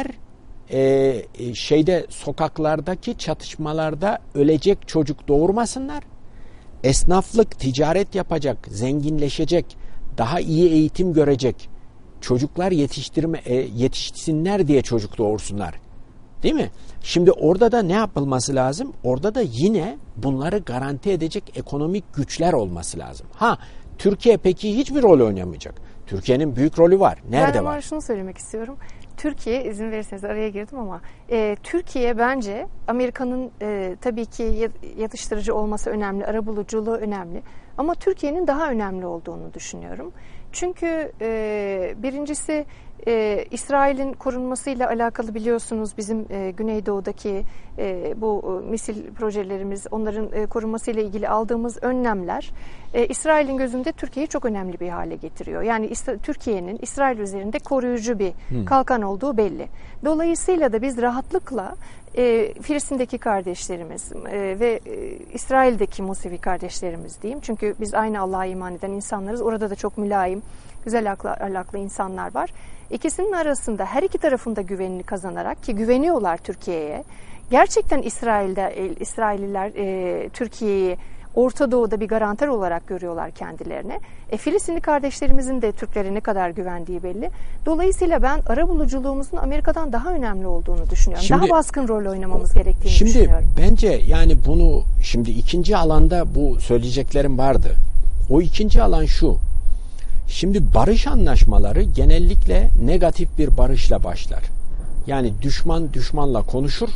e, şeyde sokaklardaki çatışmalarda ölecek çocuk doğurmasınlar. Esnaflık, ticaret yapacak, zenginleşecek, daha iyi eğitim görecek çocuklar yetiştirme e, yetişsinler diye çocuk doğursunlar. Değil mi? Şimdi orada da ne yapılması lazım? Orada da yine bunları garanti edecek ekonomik güçler olması lazım. Ha, Türkiye peki hiçbir rol oynamayacak. Türkiye'nin büyük rolü var. Nerede ben var? Ben şunu söylemek istiyorum. Türkiye, izin verirseniz araya girdim ama e, Türkiye bence Amerika'nın e, tabii ki yatıştırıcı olması önemli, arabuluculuğu önemli. Ama Türkiye'nin daha önemli olduğunu düşünüyorum. Çünkü e, birincisi e, İsrail'in korunmasıyla alakalı biliyorsunuz bizim e, Güneydoğu'daki e, bu e, misil projelerimiz, onların e, korunmasıyla ilgili aldığımız önlemler e, İsrail'in gözünde Türkiye'yi çok önemli bir hale getiriyor. Yani İsra- Türkiye'nin İsrail üzerinde koruyucu bir hmm. kalkan olduğu belli. Dolayısıyla da biz rahatlıkla E, Filistin'deki kardeşlerimiz e, ve e, İsrail'deki Musevi kardeşlerimiz diyeyim. Çünkü biz aynı Allah'a iman eden insanlarız. Orada da çok mülayim, güzel ahlaklı, ahlaklı insanlar var. İkisinin arasında her iki tarafında güvenini kazanarak ki güveniyorlar Türkiye'ye. Gerçekten İsrail'de e, İsrailliler e, Türkiye'yi Orta Doğu'da bir garantör olarak görüyorlar kendilerine. E, Filistinli kardeşlerimizin de Türklere ne kadar güvendiği belli. Dolayısıyla ben arabuluculuğumuzun Amerika'dan daha önemli olduğunu düşünüyorum. Şimdi, daha baskın rol oynamamız gerektiğini şimdi düşünüyorum. Şimdi bence yani bunu şimdi ikinci alanda bu söyleyeceklerim vardı. O ikinci alan şu. Şimdi barış anlaşmaları genellikle negatif bir barışla başlar. Yani düşman düşmanla konuşur.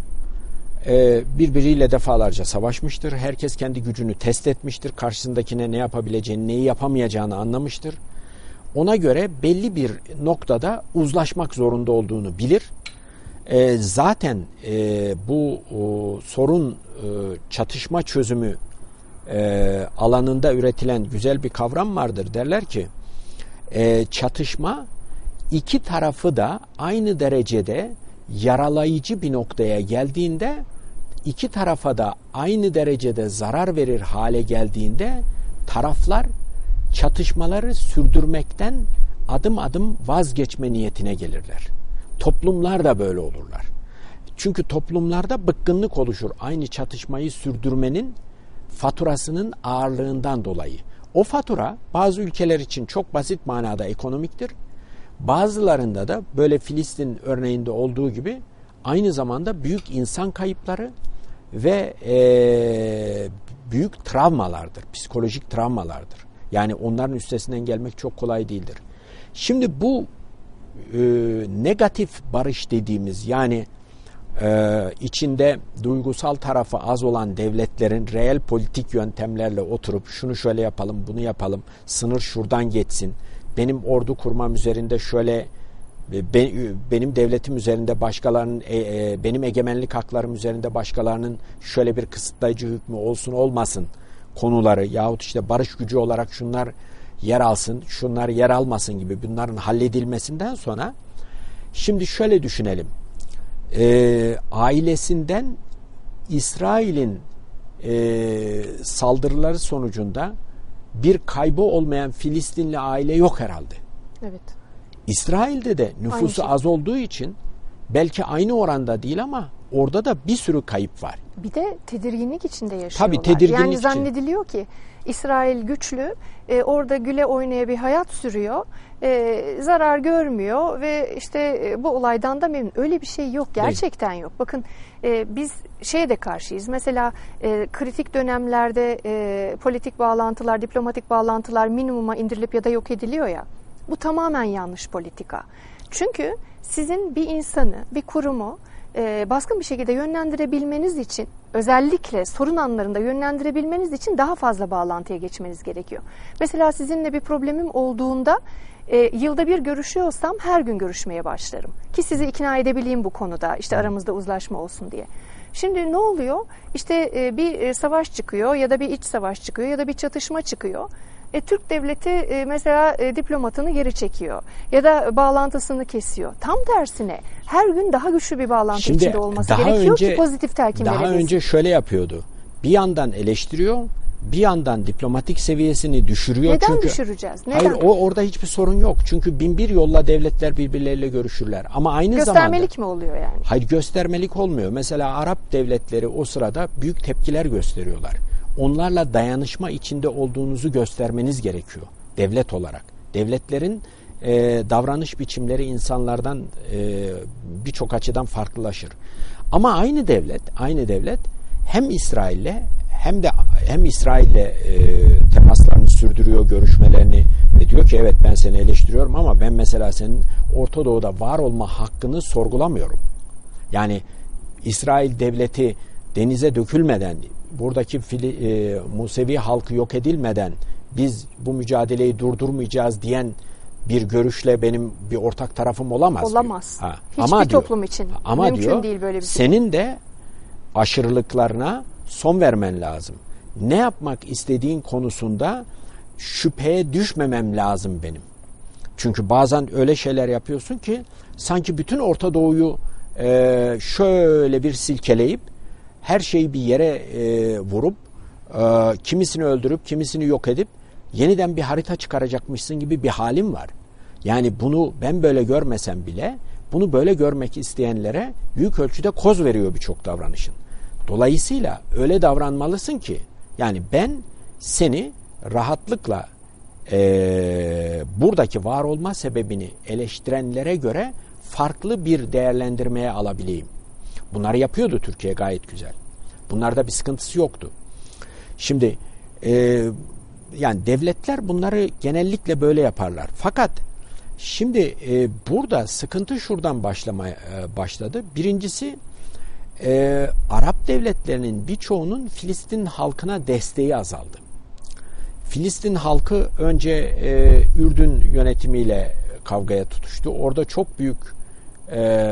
Birbiriyle defalarca savaşmıştır. Herkes kendi gücünü test etmiştir. Karşısındakine ne yapabileceğini, neyi yapamayacağını anlamıştır. Ona göre belli bir noktada uzlaşmak zorunda olduğunu bilir. Zaten bu sorun çatışma çözümü alanında üretilen güzel bir kavram vardır. Derler ki çatışma iki tarafı da aynı derecede yaralayıcı bir noktaya geldiğinde, iki tarafa da aynı derecede zarar verir hale geldiğinde taraflar çatışmaları sürdürmekten adım adım vazgeçme niyetine gelirler. Toplumlar da böyle olurlar. Çünkü toplumlarda bıkkınlık oluşur aynı çatışmayı sürdürmenin faturasının ağırlığından dolayı. O fatura bazı ülkeler için çok basit manada ekonomiktir. Bazılarında da böyle Filistin örneğinde olduğu gibi aynı zamanda büyük insan kayıpları ve e, büyük travmalardır, psikolojik travmalardır. Yani onların üstesinden gelmek çok kolay değildir. Şimdi bu e, negatif barış dediğimiz yani e, içinde duygusal tarafı az olan devletlerin reel politik yöntemlerle oturup şunu şöyle yapalım, bunu yapalım, sınır şuradan geçsin, benim ordu kurmam üzerinde şöyle, benim devletim üzerinde başkalarının, benim egemenlik haklarım üzerinde başkalarının şöyle bir kısıtlayıcı hükmü olsun olmasın konuları yahut işte barış gücü olarak şunlar yer alsın, şunlar yer almasın gibi bunların halledilmesinden sonra şimdi şöyle düşünelim. E, ailesinden İsrail'in e, saldırıları sonucunda bir kaybı olmayan Filistinli aile yok herhalde. Evet. İsrail'de de nüfusu şey. az olduğu için belki aynı oranda değil ama orada da bir sürü kayıp var. Bir de tedirginlik içinde yaşıyorlar. Tabii tedirginlik yani için. zannediliyor ki İsrail güçlü, e, orada güle oynaya bir hayat sürüyor, e, zarar görmüyor ve işte e, bu olaydan da memnun. Öyle bir şey yok, gerçekten Değil. yok. Bakın e, biz şeye de karşıyız. Mesela e, kritik dönemlerde e, politik bağlantılar, diplomatik bağlantılar minimuma indirilip ya da yok ediliyor ya. Bu tamamen yanlış politika. Çünkü sizin bir insanı, bir kurumu e, baskın bir şekilde yönlendirebilmeniz için, özellikle sorun anlarında yönlendirebilmeniz için daha fazla bağlantıya geçmeniz gerekiyor. Mesela sizinle bir problemim olduğunda e, yılda bir görüşüyorsam her gün görüşmeye başlarım. Ki sizi ikna edebileyim bu konuda, işte aramızda uzlaşma olsun diye. Şimdi ne oluyor? İşte e, bir e, savaş çıkıyor ya da bir iç savaş çıkıyor ya da bir çatışma çıkıyor. E, Türk devleti e, mesela e, diplomatını geri çekiyor ya da bağlantısını kesiyor. Tam tersine her gün daha güçlü bir bağlantı Şimdi içinde olması gerekiyor önce, ki pozitif telkin Daha verebilsin. önce şöyle yapıyordu. Bir yandan eleştiriyor, bir yandan diplomatik seviyesini düşürüyor. Neden çünkü, düşüreceğiz? Neden? Hayır, o orada hiçbir sorun yok. Çünkü bin bir yolla devletler birbirleriyle görüşürler. Ama aynı göstermelik zamanda... Göstermelik mi oluyor yani? Hayır, göstermelik olmuyor. Mesela Arap devletleri o sırada büyük tepkiler gösteriyorlar. Onlarla dayanışma içinde olduğunuzu göstermeniz gerekiyor devlet olarak. Devletlerin e, davranış biçimleri insanlardan e, birçok açıdan farklılaşır. Ama aynı devlet, aynı devlet hem İsrail'le hem de hem İsrail'le e, temaslarını sürdürüyor, görüşmelerini ve diyor ki evet ben seni eleştiriyorum ama ben mesela senin Orta Doğu'da var olma hakkını sorgulamıyorum. Yani İsrail devleti denize dökülmeden, buradaki Fili, e, Musevi halkı yok edilmeden biz bu mücadeleyi durdurmayacağız diyen bir görüşle benim bir ortak tarafım olamaz. Olamaz. Ha. Hiçbir ama toplum diyor, için ama mümkün diyor, değil böyle bir şey. Senin de aşırılıklarına son vermen lazım. Ne yapmak istediğin konusunda şüpheye düşmemem lazım benim. Çünkü bazen öyle şeyler yapıyorsun ki sanki bütün Orta Doğu'yu e, şöyle bir silkeleyip her şeyi bir yere e, vurup e, kimisini öldürüp kimisini yok edip yeniden bir harita çıkaracakmışsın gibi bir halim var. Yani bunu ben böyle görmesem bile bunu böyle görmek isteyenlere büyük ölçüde koz veriyor birçok davranışın. Dolayısıyla öyle davranmalısın ki yani ben seni rahatlıkla e, buradaki var olma sebebini eleştirenlere göre farklı bir değerlendirmeye alabileyim. Bunları yapıyordu Türkiye gayet güzel. Bunlarda bir sıkıntısı yoktu. Şimdi e, yani devletler bunları genellikle böyle yaparlar. Fakat şimdi e, burada sıkıntı şuradan başlamaya e, başladı. Birincisi e, Arap devletlerinin birçoğunun Filistin halkına desteği azaldı. Filistin halkı önce e, Ürdün yönetimiyle kavgaya tutuştu. Orada çok büyük e,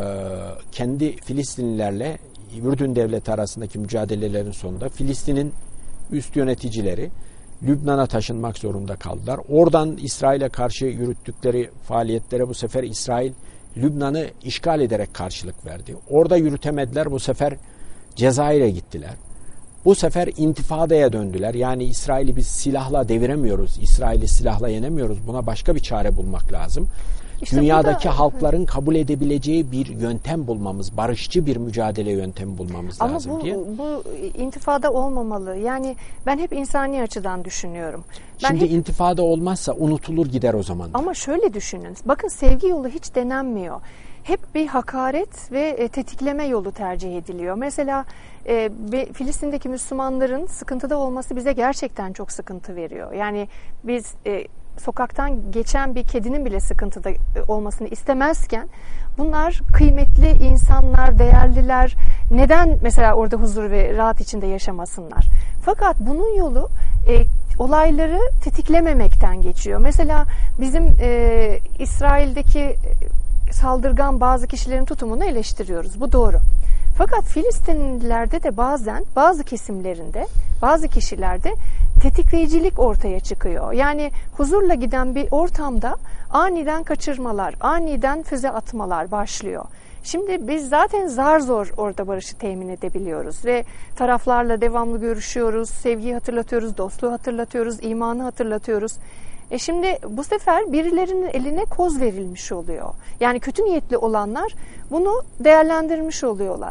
kendi Filistinlilerle Ürdün devleti arasındaki mücadelelerin sonunda Filistin'in üst yöneticileri Lübnan'a taşınmak zorunda kaldılar. Oradan İsrail'e karşı yürüttükleri faaliyetlere bu sefer İsrail Lübnan'ı işgal ederek karşılık verdi. Orada yürütemediler. Bu sefer Cezayir'e gittiler. Bu sefer intifadaya döndüler. Yani İsrail'i biz silahla deviremiyoruz. İsrail'i silahla yenemiyoruz. Buna başka bir çare bulmak lazım. İşte Dünyadaki burada, halkların hı. kabul edebileceği bir yöntem bulmamız, barışçı bir mücadele yöntemi bulmamız Ama lazım bu, diye. Ama bu intifada olmamalı. Yani ben hep insani açıdan düşünüyorum. Ben Şimdi hep... intifada olmazsa unutulur gider o zaman. Ama şöyle düşünün. Bakın sevgi yolu hiç denenmiyor. Hep bir hakaret ve tetikleme yolu tercih ediliyor. Mesela e, Filistin'deki Müslümanların sıkıntıda olması bize gerçekten çok sıkıntı veriyor. Yani biz e, sokaktan geçen bir kedinin bile sıkıntıda olmasını istemezken bunlar kıymetli insanlar, değerliler. Neden mesela orada huzur ve rahat içinde yaşamasınlar? Fakat bunun yolu e, olayları tetiklememekten geçiyor. Mesela bizim e, İsrail'deki saldırgan bazı kişilerin tutumunu eleştiriyoruz. Bu doğru. Fakat Filistinlilerde de bazen bazı kesimlerinde, bazı kişilerde tetikleyicilik ortaya çıkıyor. Yani huzurla giden bir ortamda aniden kaçırmalar, aniden füze atmalar başlıyor. Şimdi biz zaten zar zor orada barışı temin edebiliyoruz ve taraflarla devamlı görüşüyoruz, sevgiyi hatırlatıyoruz, dostluğu hatırlatıyoruz, imanı hatırlatıyoruz. E şimdi bu sefer birilerinin eline koz verilmiş oluyor. Yani kötü niyetli olanlar bunu değerlendirmiş oluyorlar.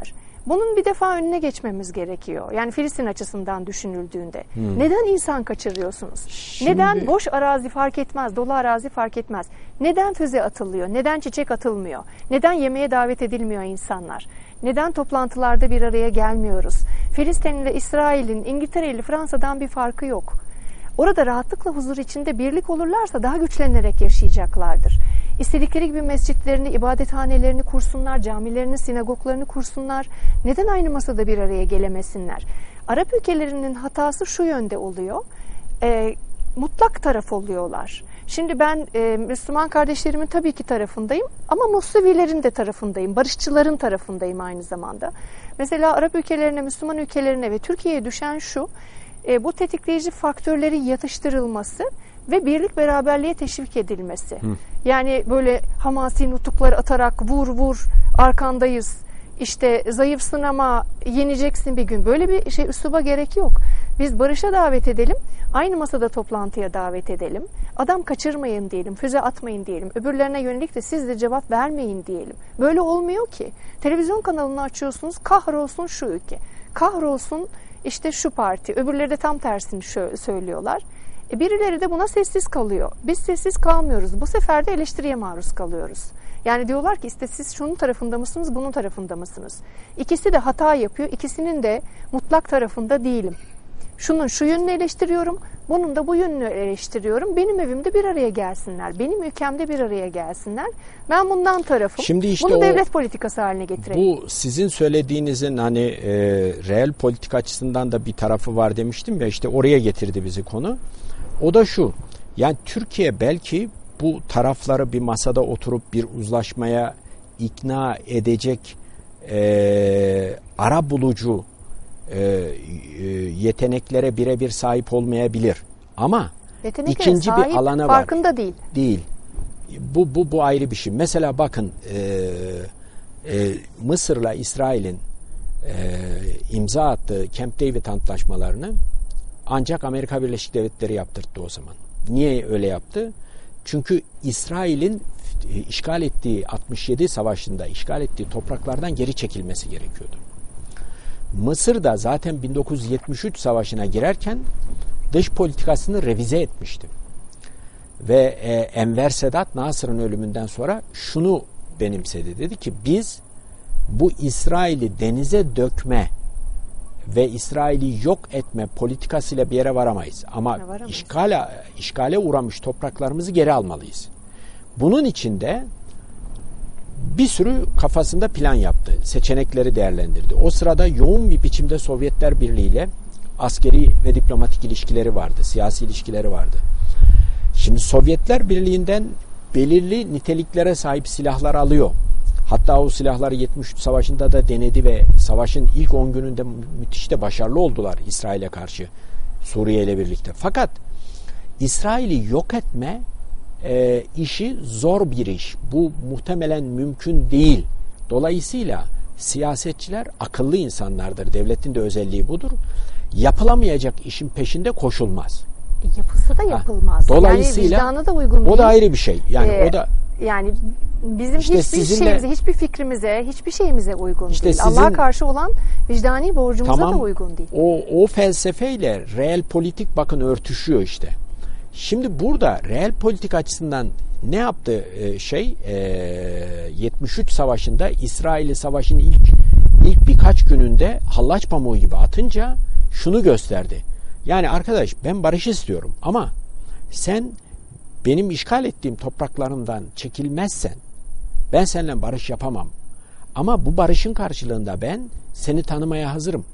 Bunun bir defa önüne geçmemiz gerekiyor. Yani Filistin açısından düşünüldüğünde. Hmm. Neden insan kaçırıyorsunuz? Şimdi... Neden boş arazi fark etmez, dolu arazi fark etmez? Neden füze atılıyor? Neden çiçek atılmıyor? Neden yemeğe davet edilmiyor insanlar? Neden toplantılarda bir araya gelmiyoruz? Filistin ve İsrail'in İngiltere ile Fransa'dan bir farkı yok. Orada rahatlıkla huzur içinde birlik olurlarsa daha güçlenerek yaşayacaklardır. İstedikleri gibi mescitlerini, ibadethanelerini kursunlar, camilerini, sinagoglarını kursunlar. Neden aynı masada bir araya gelemesinler? Arap ülkelerinin hatası şu yönde oluyor. E, mutlak taraf oluyorlar. Şimdi ben e, Müslüman kardeşlerimin tabii ki tarafındayım ama Musevilerin de tarafındayım. Barışçıların tarafındayım aynı zamanda. Mesela Arap ülkelerine, Müslüman ülkelerine ve Türkiye'ye düşen şu, e, bu tetikleyici faktörlerin yatıştırılması ve birlik beraberliğe teşvik edilmesi. Hı. Yani böyle hamasi nutukları atarak vur vur arkandayız, İşte zayıfsın ama yeneceksin bir gün. Böyle bir şey üsluba gerek yok. Biz barışa davet edelim, aynı masada toplantıya davet edelim. Adam kaçırmayın diyelim, füze atmayın diyelim. Öbürlerine yönelik de siz de cevap vermeyin diyelim. Böyle olmuyor ki. Televizyon kanalını açıyorsunuz, kahrolsun şu ülke, kahrolsun işte şu parti. Öbürleri de tam tersini şöyle söylüyorlar. E birileri de buna sessiz kalıyor. Biz sessiz kalmıyoruz. Bu sefer de eleştiriye maruz kalıyoruz. Yani diyorlar ki işte siz şunun tarafında mısınız, bunun tarafında mısınız? İkisi de hata yapıyor. İkisinin de mutlak tarafında değilim. Şunun şu yönünü eleştiriyorum, bunun da bu yönünü eleştiriyorum. Benim evimde bir araya gelsinler. Benim ülkemde bir araya gelsinler. Ben bundan tarafım. Şimdi işte bunu o, devlet politikası haline getirelim. Bu sizin söylediğinizin hani e, reel politika açısından da bir tarafı var demiştim ya, işte oraya getirdi bizi konu. O da şu. Yani Türkiye belki bu tarafları bir masada oturup bir uzlaşmaya ikna edecek e, ara bulucu e, e, yeteneklere birebir sahip olmayabilir. Ama yeteneklere ikinci sahip, bir alanı var. Farkında değil. Değil. Bu, bu, bu ayrı bir şey. Mesela bakın e, e, Mısır'la İsrail'in e, imza attığı Camp David antlaşmalarını ancak Amerika Birleşik Devletleri yaptırttı o zaman. Niye öyle yaptı? Çünkü İsrail'in işgal ettiği altmış yedi savaşında işgal ettiği topraklardan geri çekilmesi gerekiyordu. Mısır da zaten bin dokuz yüz yetmiş üç savaşına girerken dış politikasını revize etmişti. Ve e, Enver Sedat Nasır'ın ölümünden sonra şunu benimsedi. Dedi ki biz bu İsrail'i denize dökme ve İsrail'i yok etme politikasıyla bir yere varamayız. Ama işgale, işgale uğramış topraklarımızı geri almalıyız. Bunun için de bir sürü kafasında plan yaptı. Seçenekleri değerlendirdi. O sırada yoğun bir biçimde Sovyetler Birliği ile askeri ve diplomatik ilişkileri vardı. Siyasi ilişkileri vardı. Şimdi Sovyetler Birliği'nden belirli niteliklere sahip silahlar alıyor. Hatta o silahları yetmiş üç savaşında da denedi ve savaşın ilk on gününde müthiş de başarılı oldular İsrail'e karşı, Suriye ile birlikte. Fakat İsrail'i yok etme e, işi zor bir iş. Bu muhtemelen mümkün değil. Dolayısıyla siyasetçiler akıllı insanlardır. Devletin de özelliği budur. Yapılamayacak işin peşinde koşulmaz. E, yapılsa da yapılmaz. Ha. Dolayısıyla yani vicdana da uygun değil. O da ayrı bir şey. Yani ee, o da yani bizim işte hiçbir sizinle, şeyimize, hiçbir fikrimize, hiçbir şeyimize uygun işte değil. sizin, Allah'a karşı olan vicdani borcumuza tamam, da uygun değil. O, o felsefeyle reel politik bakın örtüşüyor işte. Şimdi burada reel politik açısından ne yaptı e, şey e, yetmiş üç savaşında İsrail'i savaşın ilk ilk birkaç gününde hallaç pamuğu gibi atınca şunu gösterdi. Yani arkadaş ben barış istiyorum ama sen benim işgal ettiğim topraklarımdan çekilmezsen ben seninle barış yapamam. Ama bu barışın karşılığında ben seni tanımaya hazırım.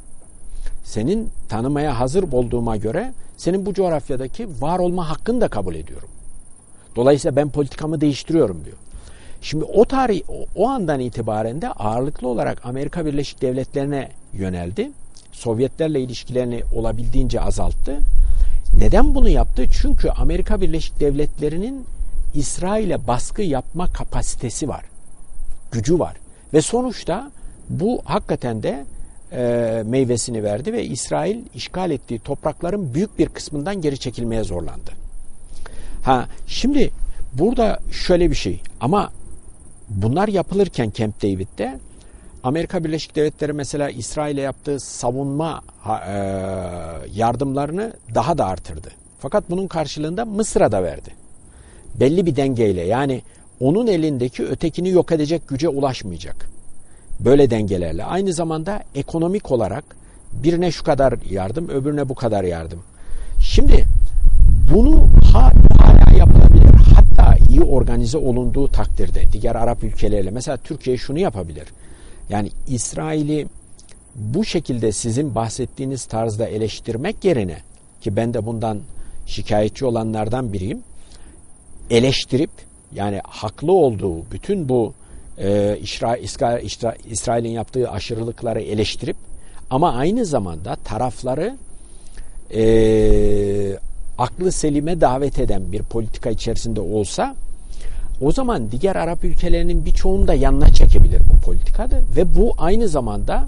Senin tanımaya hazır olduğuma göre senin bu coğrafyadaki var olma hakkını da kabul ediyorum. Dolayısıyla ben politikamı değiştiriyorum diyor. Şimdi o tarih, o, o andan itibaren de ağırlıklı olarak Amerika Birleşik Devletleri'ne yöneldi. Sovyetlerle ilişkilerini olabildiğince azalttı. Neden bunu yaptı? Çünkü Amerika Birleşik Devletleri'nin İsrail'e baskı yapma kapasitesi var. Gücü var. Ve sonuçta bu hakikaten de e, meyvesini verdi ve İsrail işgal ettiği toprakların büyük bir kısmından geri çekilmeye zorlandı. Ha, şimdi burada şöyle bir şey ama bunlar yapılırken Camp David'de Amerika Birleşik Devletleri mesela İsrail'e yaptığı savunma e, yardımlarını daha da artırdı. Fakat bunun karşılığında Mısır'a da verdi. Belli bir dengeyle, yani onun elindeki ötekini yok edecek güce ulaşmayacak. Böyle dengelerle. Aynı zamanda ekonomik olarak birine şu kadar yardım, öbürüne bu kadar yardım. Şimdi bunu hala yapılabilir. Hatta iyi organize olunduğu takdirde diğer Arap ülkeleriyle, mesela Türkiye şunu yapabilir. Yani İsrail'i bu şekilde sizin bahsettiğiniz tarzda eleştirmek yerine, ki ben de bundan şikayetçi olanlardan biriyim, eleştirip, yani haklı olduğu bütün bu e, İsrail, İsrail, İsrail'in yaptığı aşırılıkları eleştirip, ama aynı zamanda tarafları e, aklı selime davet eden bir politika içerisinde olsa, o zaman diğer Arap ülkelerinin birçoğunu da yanına çekebilir bu politikada ve bu aynı zamanda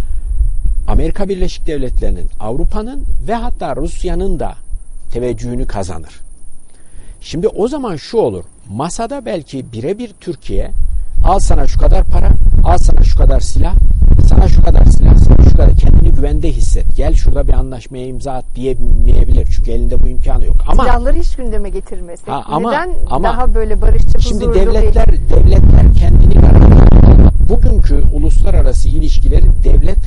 Amerika Birleşik Devletleri'nin, Avrupa'nın ve hatta Rusya'nın da teveccühünü kazanır. Şimdi o zaman şu olur, masada belki birebir Türkiye, al sana şu kadar para, al sana şu kadar silah, sana şu kadar silah, sana şu kadar, kendini güvende hisset, gel şurada bir anlaşmaya imza at diyemeyebilir. Çünkü elinde bu imkanı yok. Ama silahları hiç gündeme getirmesek. Ha, ama, neden ama, daha böyle barışçı, şimdi huzurlu devletler, bir... devletler kendini garantiler. Bugünkü uluslararası ilişkileri devlet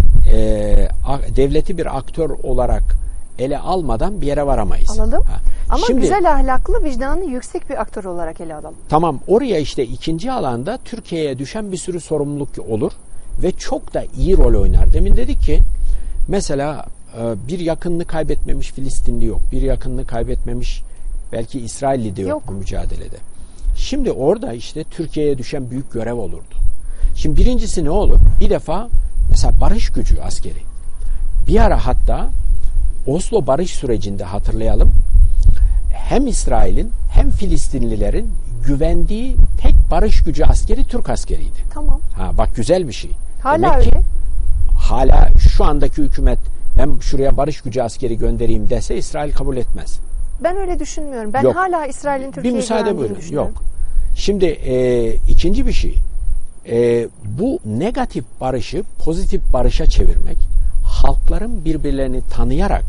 e, devleti bir aktör olarak ele almadan bir yere varamayız. Alalım. Ha. Ama Şimdi, güzel ahlaklı, vicdanı yüksek bir aktör olarak ele alalım. Tamam, oraya işte ikinci alanda Türkiye'ye düşen bir sürü sorumluluk olur ve çok da iyi rol oynar. Demin dedik ki mesela bir yakınını kaybetmemiş Filistinli yok. Bir yakınını kaybetmemiş belki İsrailli de yok, yok bu mücadelede. Şimdi orada işte Türkiye'ye düşen büyük görev olurdu. Şimdi birincisi ne olur? Bir defa mesela barış gücü askeri. Bir ara hatta Oslo barış sürecinde hatırlayalım, hem İsrail'in hem Filistinlilerin güvendiği tek barış gücü askeri Türk askeriydi. Tamam. Ha, bak güzel bir şey. Hala Demek öyle. Ki, hala şu andaki hükümet ben şuraya barış gücü askeri göndereyim dese İsrail kabul etmez. Ben öyle düşünmüyorum. Ben yok. hala İsrail'in Türkiye'ye güvendiğini düşünüyorum. Yok. Şimdi e, ikinci bir şey. E, bu negatif barışı pozitif barışa çevirmek, halkların birbirlerini tanıyarak,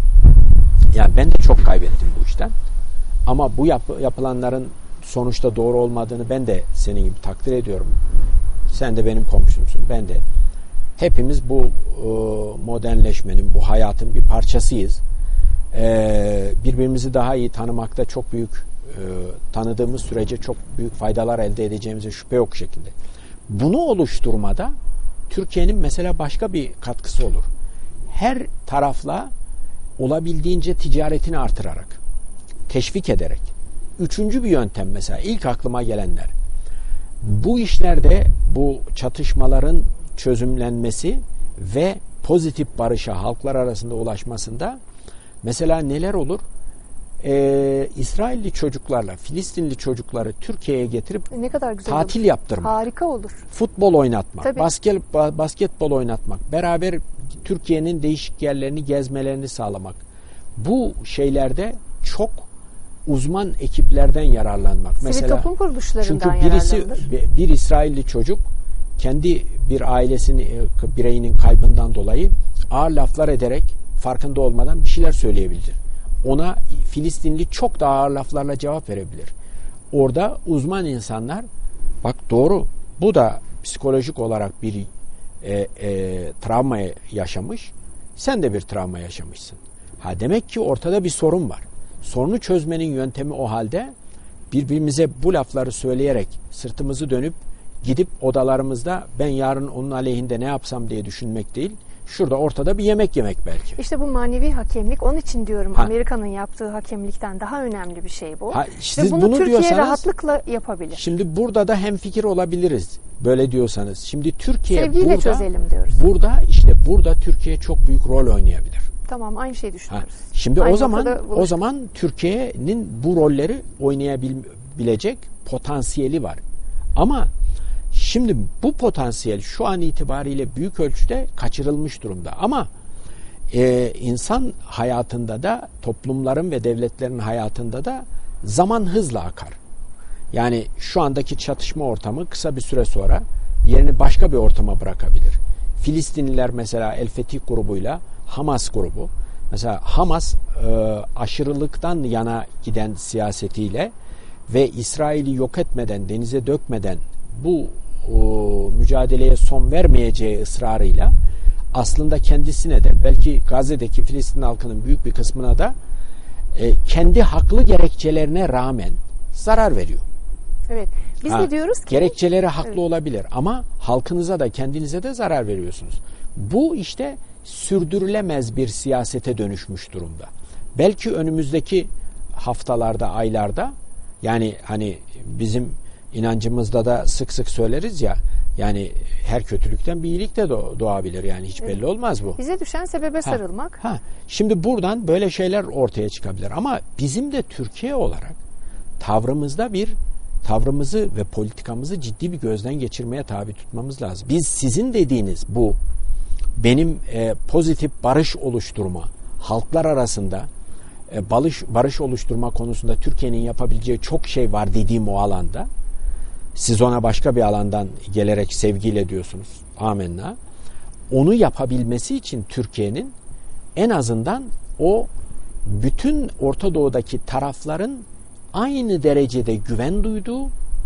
yani ben de çok kaybettim bu işten, ama bu yap, yapılanların sonuçta doğru olmadığını ben de senin gibi takdir ediyorum. Sen de benim komşumsun, ben de. Hepimiz bu e, modernleşmenin, bu hayatın bir parçasıyız. E, birbirimizi daha iyi tanımakta çok büyük, e, tanıdığımız sürece çok büyük faydalar elde edeceğimize şüphe yok şekilde. Bunu oluşturmada Türkiye'nin mesela başka bir katkısı olur. Her tarafla olabildiğince ticaretini artırarak, teşvik ederek. Üçüncü bir yöntem mesela, ilk aklıma gelenler. Bu işlerde bu çatışmaların çözümlenmesi ve pozitif barışa halklar arasında ulaşmasında mesela neler olur? Ee, İsrailli çocuklarla Filistinli çocukları Türkiye'ye getirip ne kadar güzel tatil olur. yaptırmak. Harika olur. Futbol oynatmak, Tabii. basket, basketbol oynatmak, beraber Türkiye'nin değişik yerlerini gezmelerini sağlamak. Bu şeylerde çok uzman ekiplerden yararlanmak. Sivil mesela toplum kuruluşlarından çünkü birisi yararlanır. bir İsrailli çocuk kendi bir ailesinin bireyinin kaybından dolayı ağır laflar ederek farkında olmadan bir şeyler söyleyebilir. Ona Filistinli çok daha ağır laflarla cevap verebilir. Orada uzman insanlar, bak doğru, bu da psikolojik olarak bir e, e, travma yaşamış, sen de bir travma yaşamışsın. Ha, demek ki ortada bir sorun var. Sorunu çözmenin yöntemi o halde birbirimize bu lafları söyleyerek sırtımızı dönüp gidip odalarımızda ben yarın onun aleyhinde ne yapsam diye düşünmek değil, şurada ortada bir yemek yemek belki. İşte bu manevi hakemlik, onun için diyorum ha. Amerika'nın yaptığı hakemlikten daha önemli bir şey bu. Ha, ve bunu, bunu Türkiye rahatlıkla yapabilir. Şimdi burada da hemfikir olabiliriz böyle diyorsanız. Şimdi Türkiye sevgiyle burada, çözelim diyoruz. Burada işte burada Türkiye çok büyük rol oynayabilir. Tamam, aynı şeyi düşünüyoruz. Ha. Şimdi aynı o zaman o zaman Türkiye'nin bu rolleri oynayabilecek potansiyeli var. Ama şimdi bu potansiyel şu an itibariyle büyük ölçüde kaçırılmış durumda. Ama e, insan hayatında da, toplumların ve devletlerin hayatında da zaman hızla akar. Yani şu andaki çatışma ortamı kısa bir süre sonra yerini başka bir ortama bırakabilir. Filistinliler mesela El Fetih grubuyla Hamas grubu. Mesela Hamas e, aşırılıktan yana giden siyasetiyle ve İsrail'i yok etmeden, denize dökmeden bu o, mücadeleye son vermeyeceği ısrarıyla aslında kendisine de belki Gazze'deki Filistin halkının büyük bir kısmına da e, kendi haklı gerekçelerine rağmen zarar veriyor. Evet. Biz ha, de diyoruz ki gerekçeleri haklı evet. olabilir ama halkınıza da kendinize de zarar veriyorsunuz. Bu işte sürdürülemez bir siyasete dönüşmüş durumda. Belki önümüzdeki haftalarda, aylarda, yani hani bizim inancımızda da sık sık söyleriz ya, yani her kötülükten bir iyilik de doğabilir, yani hiç belli olmaz bu. Bize düşen sebebe sarılmak. Ha, ha. Şimdi buradan böyle şeyler ortaya çıkabilir ama bizim de Türkiye olarak tavrımızda bir tavrımızı ve politikamızı ciddi bir gözden geçirmeye tabi tutmamız lazım. Biz sizin dediğiniz bu benim e, pozitif barış oluşturma, halklar arasında e, barış, barış oluşturma konusunda Türkiye'nin yapabileceği çok şey var dediğim o alanda, siz ona başka bir alandan gelerek sevgiyle diyorsunuz. Amenna. Onu yapabilmesi için Türkiye'nin en azından o bütün Orta Doğu'daki tarafların aynı derecede güven duyduğu,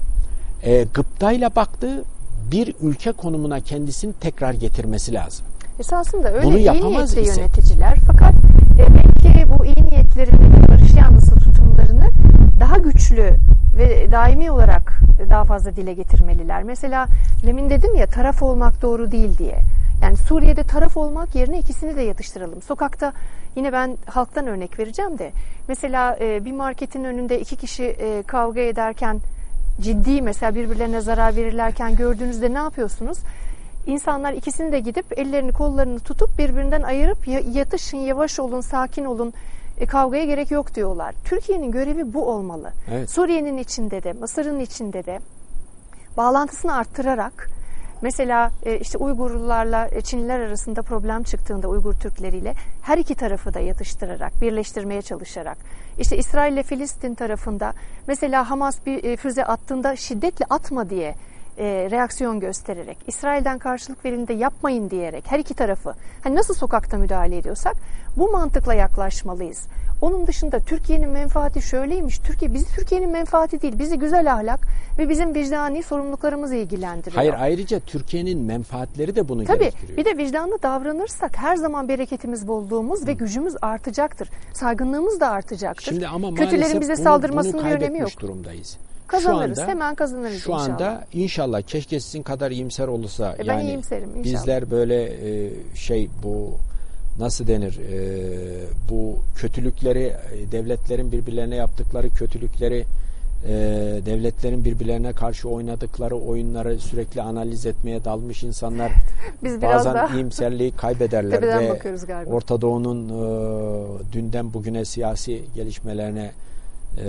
e, gıptayla baktığı bir ülke konumuna kendisini tekrar getirmesi lazım. Esasında öyle Bunu iyi yapamaz niyetli ise, yöneticiler, fakat e, belki bu iyi niyetlerini, barış yanlısı tutumlarını daha güçlü ve daimi olarak daha fazla dile getirmeliler. Mesela demin dedim ya, taraf olmak doğru değil diye. Yani Suriye'de taraf olmak yerine ikisini de yatıştıralım. Sokakta yine ben halktan örnek vereceğim de, mesela e, bir marketin önünde iki kişi e, kavga ederken, ciddi mesela birbirlerine zarar verirlerken gördüğünüzde ne yapıyorsunuz? İnsanlar ikisini de gidip ellerini kollarını tutup birbirinden ayırıp yatışın, yavaş olun, sakin olun, e, kavgaya gerek yok diyorlar. Türkiye'nin görevi bu olmalı. Evet. Suriye'nin içinde de, Mısır'ın içinde de bağlantısını arttırarak, mesela e, işte Uygurlularla Çinliler arasında problem çıktığında Uygur Türkleriyle her iki tarafı da yatıştırarak, birleştirmeye çalışarak, işte İsrail ile Filistin tarafında mesela Hamas bir e, füze attığında şiddetle atma diye e, reaksiyon göstererek, İsrail'den karşılık verildiğinde yapmayın diyerek her iki tarafı, hani nasıl sokakta müdahale ediyorsak bu mantıkla yaklaşmalıyız. Onun dışında Türkiye'nin menfaati şöyleymiş, Türkiye bizi Türkiye'nin menfaati değil, bizi güzel ahlak ve bizim vicdani sorumluluklarımızı ilgilendiriyor. Hayır, ayrıca Türkiye'nin menfaatleri de bunu Tabii, gerektiriyor. bir de vicdanlı davranırsak her zaman bereketimiz, bolluğumuz Hı. ve gücümüz artacaktır. Saygınlığımız da artacaktır. Şimdi ama kötülerin bize bunu, saldırmasının bunu bir önemi yok. durumdayız. Kazanırız, şu anda, hemen kazanırız şu inşallah. Şu anda inşallah keşke sizin kadar iyimser olursa. E ben yani iyimserim inşallah. Bizler böyle e, şey bu nasıl denir e, bu kötülükleri, devletlerin birbirlerine yaptıkları kötülükleri, e, devletlerin birbirlerine karşı oynadıkları oyunları sürekli analiz etmeye dalmış insanlar Biz biraz bazen daha iyimserliği kaybederler ve Orta Doğu'nun e, dünden bugüne siyasi gelişmelerine e,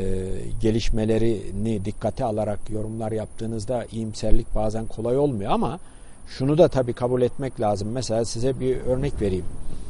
gelişmelerini dikkate alarak yorumlar yaptığınızda iyimserlik bazen kolay olmuyor ama şunu da tabii kabul etmek lazım. Mesela size bir örnek vereyim.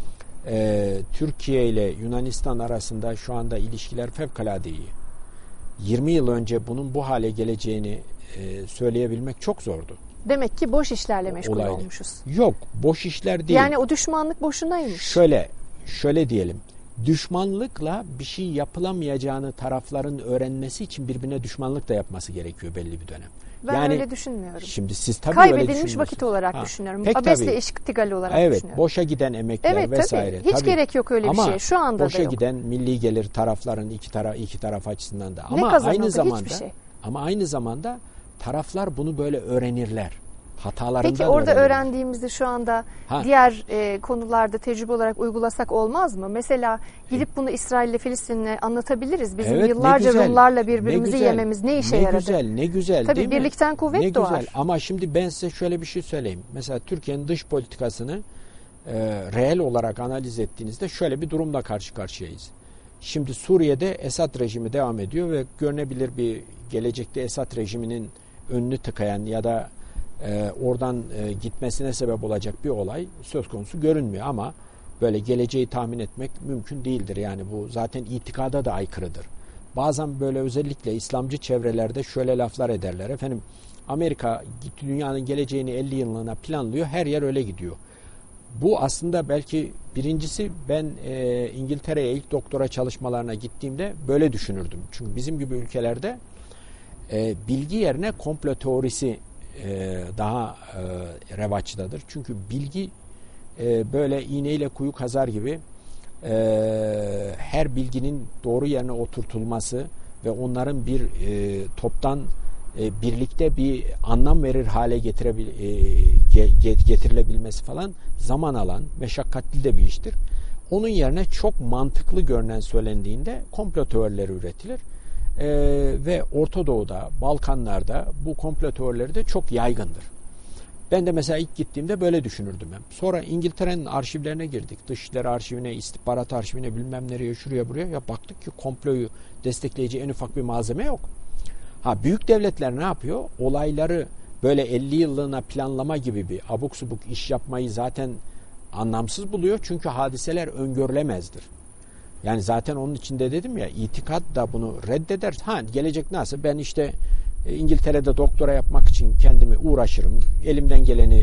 Ee, Türkiye ile Yunanistan arasında şu anda ilişkiler fevkalade iyi. yirmi yıl önce bunun bu hale geleceğini e, söyleyebilmek çok zordu. Demek ki boş işlerle meşgul Olaylı. olmuşuz. Yok, boş işler değil. Yani o düşmanlık boşunaymış. Şöyle, şöyle diyelim. Düşmanlıkla bir şey yapılamayacağını tarafların öğrenmesi için birbirine düşmanlık da yapması gerekiyor belli bir dönem. Ben yani, öyle düşünmüyorum. Şimdi siz tabii öyle kaybedilmiş vakit olarak ha, düşünüyorum. Abesle iştigal olarak evet, düşünüyorum. Evet, boşa giden emekler evet, vesaire. Tabii. Hiç tabii. gerek yok öyle ama bir şey. Şu anda boşa da yok. giden milli gelir tarafların iki taraf iki taraf açısından da. Ne Ama aynı zamanda hiçbir şey. ama aynı zamanda taraflar bunu böyle öğrenirler. Hatalarından Peki orada öğrenirler. öğrendiğimizi şu anda ha. diğer e, konularda tecrübe olarak uygulasak olmaz mı? Mesela gidip bunu İsrail ile Filistin'le anlatabiliriz. Bizim evet, yıllarca güzel, Rumlarla birbirimizi ne güzel, yememiz ne işe ne yaradı? Ne güzel, ne güzel Tabii değil birlikten mi? kuvvet ne doğar. Güzel. Ama şimdi ben size şöyle bir şey söyleyeyim. Mesela Türkiye'nin dış politikasını e, reel olarak analiz ettiğinizde şöyle bir durumla karşı karşıyayız. Şimdi Suriye'de Esad rejimi devam ediyor ve görünebilir bir gelecekte Esad rejiminin önünü tıkayan ya da e, oradan e, gitmesine sebep olacak bir olay söz konusu görünmüyor ama böyle geleceği tahmin etmek mümkün değildir. Yani bu zaten itikada da aykırıdır. Bazen böyle özellikle İslamcı çevrelerde şöyle laflar ederler. Efendim Amerika dünyanın geleceğini elli yıllığına planlıyor. Her yer öyle gidiyor. Bu aslında belki birincisi ben e, İngiltere'ye ilk doktora çalışmalarına gittiğimde böyle düşünürdüm. Çünkü bizim gibi ülkelerde e, bilgi yerine komplo teorisi e, daha e, revaçtadır. Çünkü bilgi e, böyle iğneyle kuyu kazar gibi e, her bilginin doğru yerine oturtulması ve onların bir e, toptan e, birlikte bir anlam verir hale getirebil, e, getirilebilmesi falan zaman alan, meşakkatli de bir iştir. Onun yerine çok mantıklı görünen söylendiğinde komplo teorileri üretilir. E, ve Orta Doğu'da, Balkanlar'da bu komplo teorileri de çok yaygındır. Ben de mesela ilk gittiğimde böyle düşünürdüm ben. Sonra İngiltere'nin arşivlerine girdik. Dışişleri arşivine, istihbarat arşivine, bilmem nereye, şuraya buraya. Ya baktık ki komployu destekleyici en ufak bir malzeme yok. Ha, büyük devletler ne yapıyor? Olayları böyle elli yıllığına planlama gibi bir abuk subuk iş yapmayı zaten anlamsız buluyor. Çünkü hadiseler öngörülemezdir. Yani zaten onun içinde dedim ya, itikat da bunu reddeder. Ha, gelecek nasıl? Ben işte İngiltere'de doktora yapmak için kendimi uğraşırım. Elimden geleni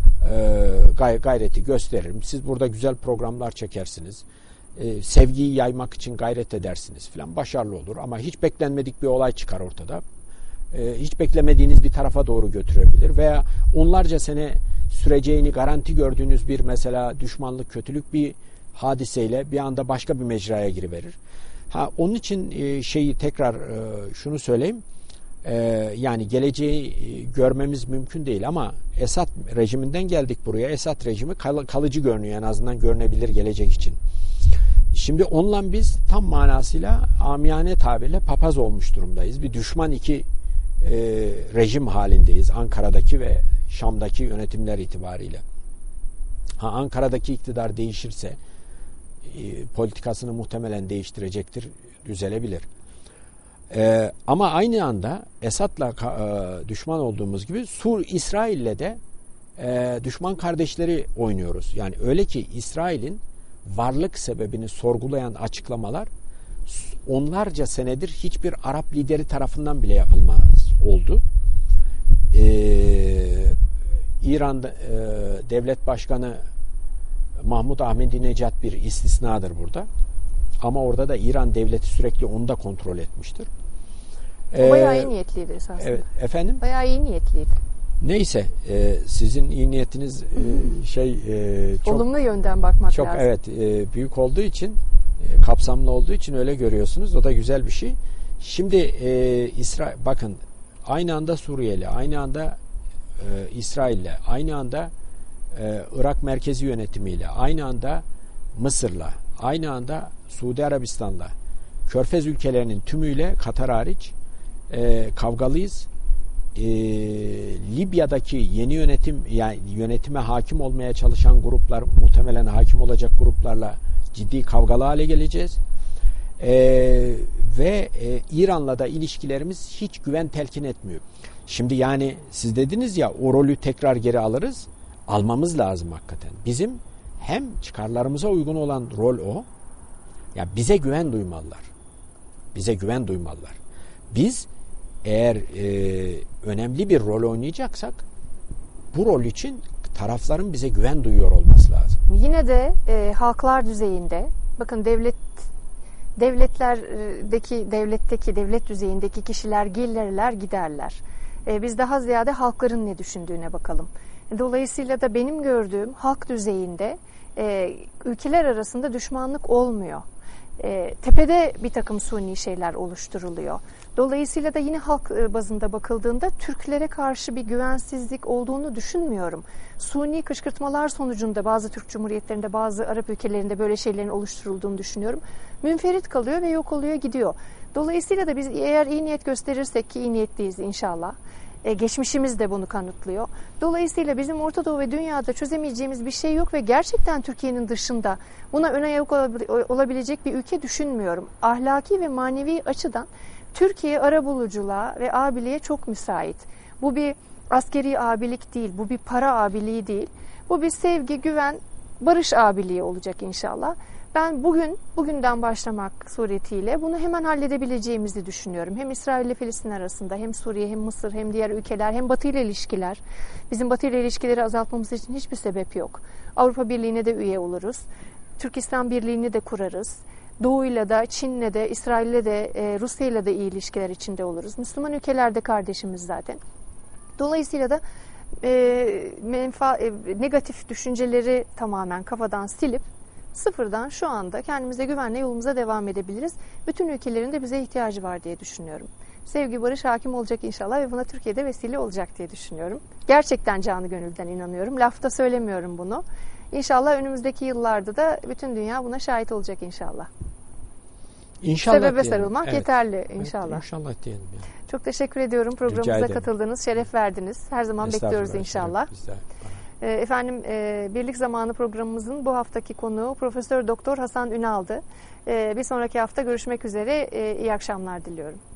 e, gayreti gösteririm. Siz burada güzel programlar çekersiniz. E, sevgiyi yaymak için gayret edersiniz filan. Başarılı olur ama hiç beklenmedik bir olay çıkar ortada. E, hiç beklemediğiniz bir tarafa doğru götürebilir veya onlarca sene süreceğini garanti gördüğünüz bir mesela düşmanlık, kötülük bir hadiseyle bir anda başka bir mecraya giriverir. Ha, onun için e, şeyi tekrar e, şunu söyleyeyim. Ee, yani geleceği görmemiz mümkün değil ama Esad rejiminden geldik buraya. Esad rejimi kal- kalıcı görünüyor, en azından görünebilir gelecek için. Şimdi onunla biz tam manasıyla amiyane tabirle papaz olmuş durumdayız. Bir düşman iki e, rejim halindeyiz Ankara'daki ve Şam'daki yönetimler itibariyle. Ha, Ankara'daki iktidar değişirse e, politikasını muhtemelen değiştirecektir, düzelebilir. Ee, ama aynı anda Esad'la e, düşman olduğumuz gibi Sur İsrail'le de e, düşman kardeşleri oynuyoruz. Yani öyle ki İsrail'in varlık sebebini sorgulayan açıklamalar onlarca senedir hiçbir Arap lideri tarafından bile yapılmaz oldu. Ee, İran'da e, devlet başkanı Mahmud Ahmadinejad bir istisnadır burada. Ama orada da İran devleti sürekli onu da kontrol etmiştir. Ee, Bayağı iyi niyetliydi esasında. Evet, efendim? Bayağı iyi niyetliydi. Neyse, e, sizin iyi niyetiniz e, şey e, çok olumlu yönden bakmak çok, lazım. Evet, e, büyük olduğu için, e, kapsamlı olduğu için öyle görüyorsunuz. O da güzel bir şey. Şimdi e, İsrail, bakın, aynı anda Suriyeli, aynı anda e, İsrail'le, aynı anda e, Irak merkezi yönetimiyle, aynı anda Mısır'la, aynı anda Suudi Arabistan'la, Körfez ülkelerinin tümüyle Katar hariç e, kavgalıyız. E, Libya'daki yeni yönetim, yani yönetime hakim olmaya çalışan gruplar, muhtemelen hakim olacak gruplarla ciddi kavgalı hale geleceğiz. E, ve e, İran'la da ilişkilerimiz hiç güven telkin etmiyor. Şimdi yani siz dediniz ya, o rolü tekrar geri alırız. Almamız lazım hakikaten. Bizim hem çıkarlarımıza uygun olan rol o. Ya bize güven duymalılar. Bize güven duymalılar. Biz eğer e, önemli bir rol oynayacaksak bu rol için tarafların bize güven duyuyor olması lazım. Yine de e, halklar düzeyinde, bakın devlet devletlerdeki devletteki devlet düzeyindeki kişiler gelirler giderler. E, biz daha ziyade halkların ne düşündüğüne bakalım. Dolayısıyla da benim gördüğüm halk düzeyinde e, ülkeler arasında düşmanlık olmuyor. E, tepede bir takım suni şeyler oluşturuluyor. Dolayısıyla da yine halk bazında bakıldığında Türklere karşı bir güvensizlik olduğunu düşünmüyorum. Suni kışkırtmalar sonucunda bazı Türk Cumhuriyetlerinde, bazı Arap ülkelerinde böyle şeylerin oluşturulduğunu düşünüyorum. Münferit kalıyor ve yok oluyor, gidiyor. Dolayısıyla da biz eğer iyi niyet gösterirsek, ki iyi niyetliyiz inşallah, e, geçmişimiz de bunu kanıtlıyor. Dolayısıyla bizim Orta Doğu ve dünyada çözemeyeceğimiz bir şey yok ve gerçekten Türkiye'nin dışında buna ön ayak olabilecek bir ülke düşünmüyorum. Ahlaki ve manevi açıdan Türkiye arabuluculuğa ve abiliğe çok müsait. Bu bir askeri abilik değil, bu bir para abiliği değil. Bu bir sevgi, güven, barış abiliği olacak inşallah. Ben bugün, bugünden başlamak suretiyle bunu hemen halledebileceğimizi düşünüyorum. Hem İsrail ile Filistin arasında, hem Suriye, hem Mısır, hem diğer ülkeler, hem Batı ile ilişkiler. Bizim Batı ile ilişkileri azaltmamız için hiçbir sebep yok. Avrupa Birliği'ne de üye oluruz. Türk-İslam Birliği'ni de kurarız. Doğu'yla da, Çin'le de, İsrail'le de, Rusya'yla da iyi ilişkiler içinde oluruz. Müslüman ülkeler de kardeşimiz zaten. Dolayısıyla da e, menfa, e, negatif düşünceleri tamamen kafadan silip sıfırdan şu anda kendimize güvenle yolumuza devam edebiliriz. Bütün ülkelerin de bize ihtiyacı var diye düşünüyorum. Sevgi, barış hakim olacak inşallah ve buna Türkiye'de vesile olacak diye düşünüyorum. Gerçekten canı gönülden inanıyorum. Lafta söylemiyorum bunu. İnşallah önümüzdeki yıllarda da bütün dünya buna şahit olacak inşallah. İnşallah Sebebe diyelim. sarılmak Evet. yeterli inşallah. Evet, inşallah diyelim. Yani. Çok teşekkür ediyorum. Programımıza katıldınız, şeref verdiniz. Her zaman bekliyoruz inşallah. Efendim, Birlik Zamanı programımızın bu haftaki konuğu Profesör Doktor Hasan Ünal'dı. Bir sonraki hafta görüşmek üzere. İyi akşamlar diliyorum.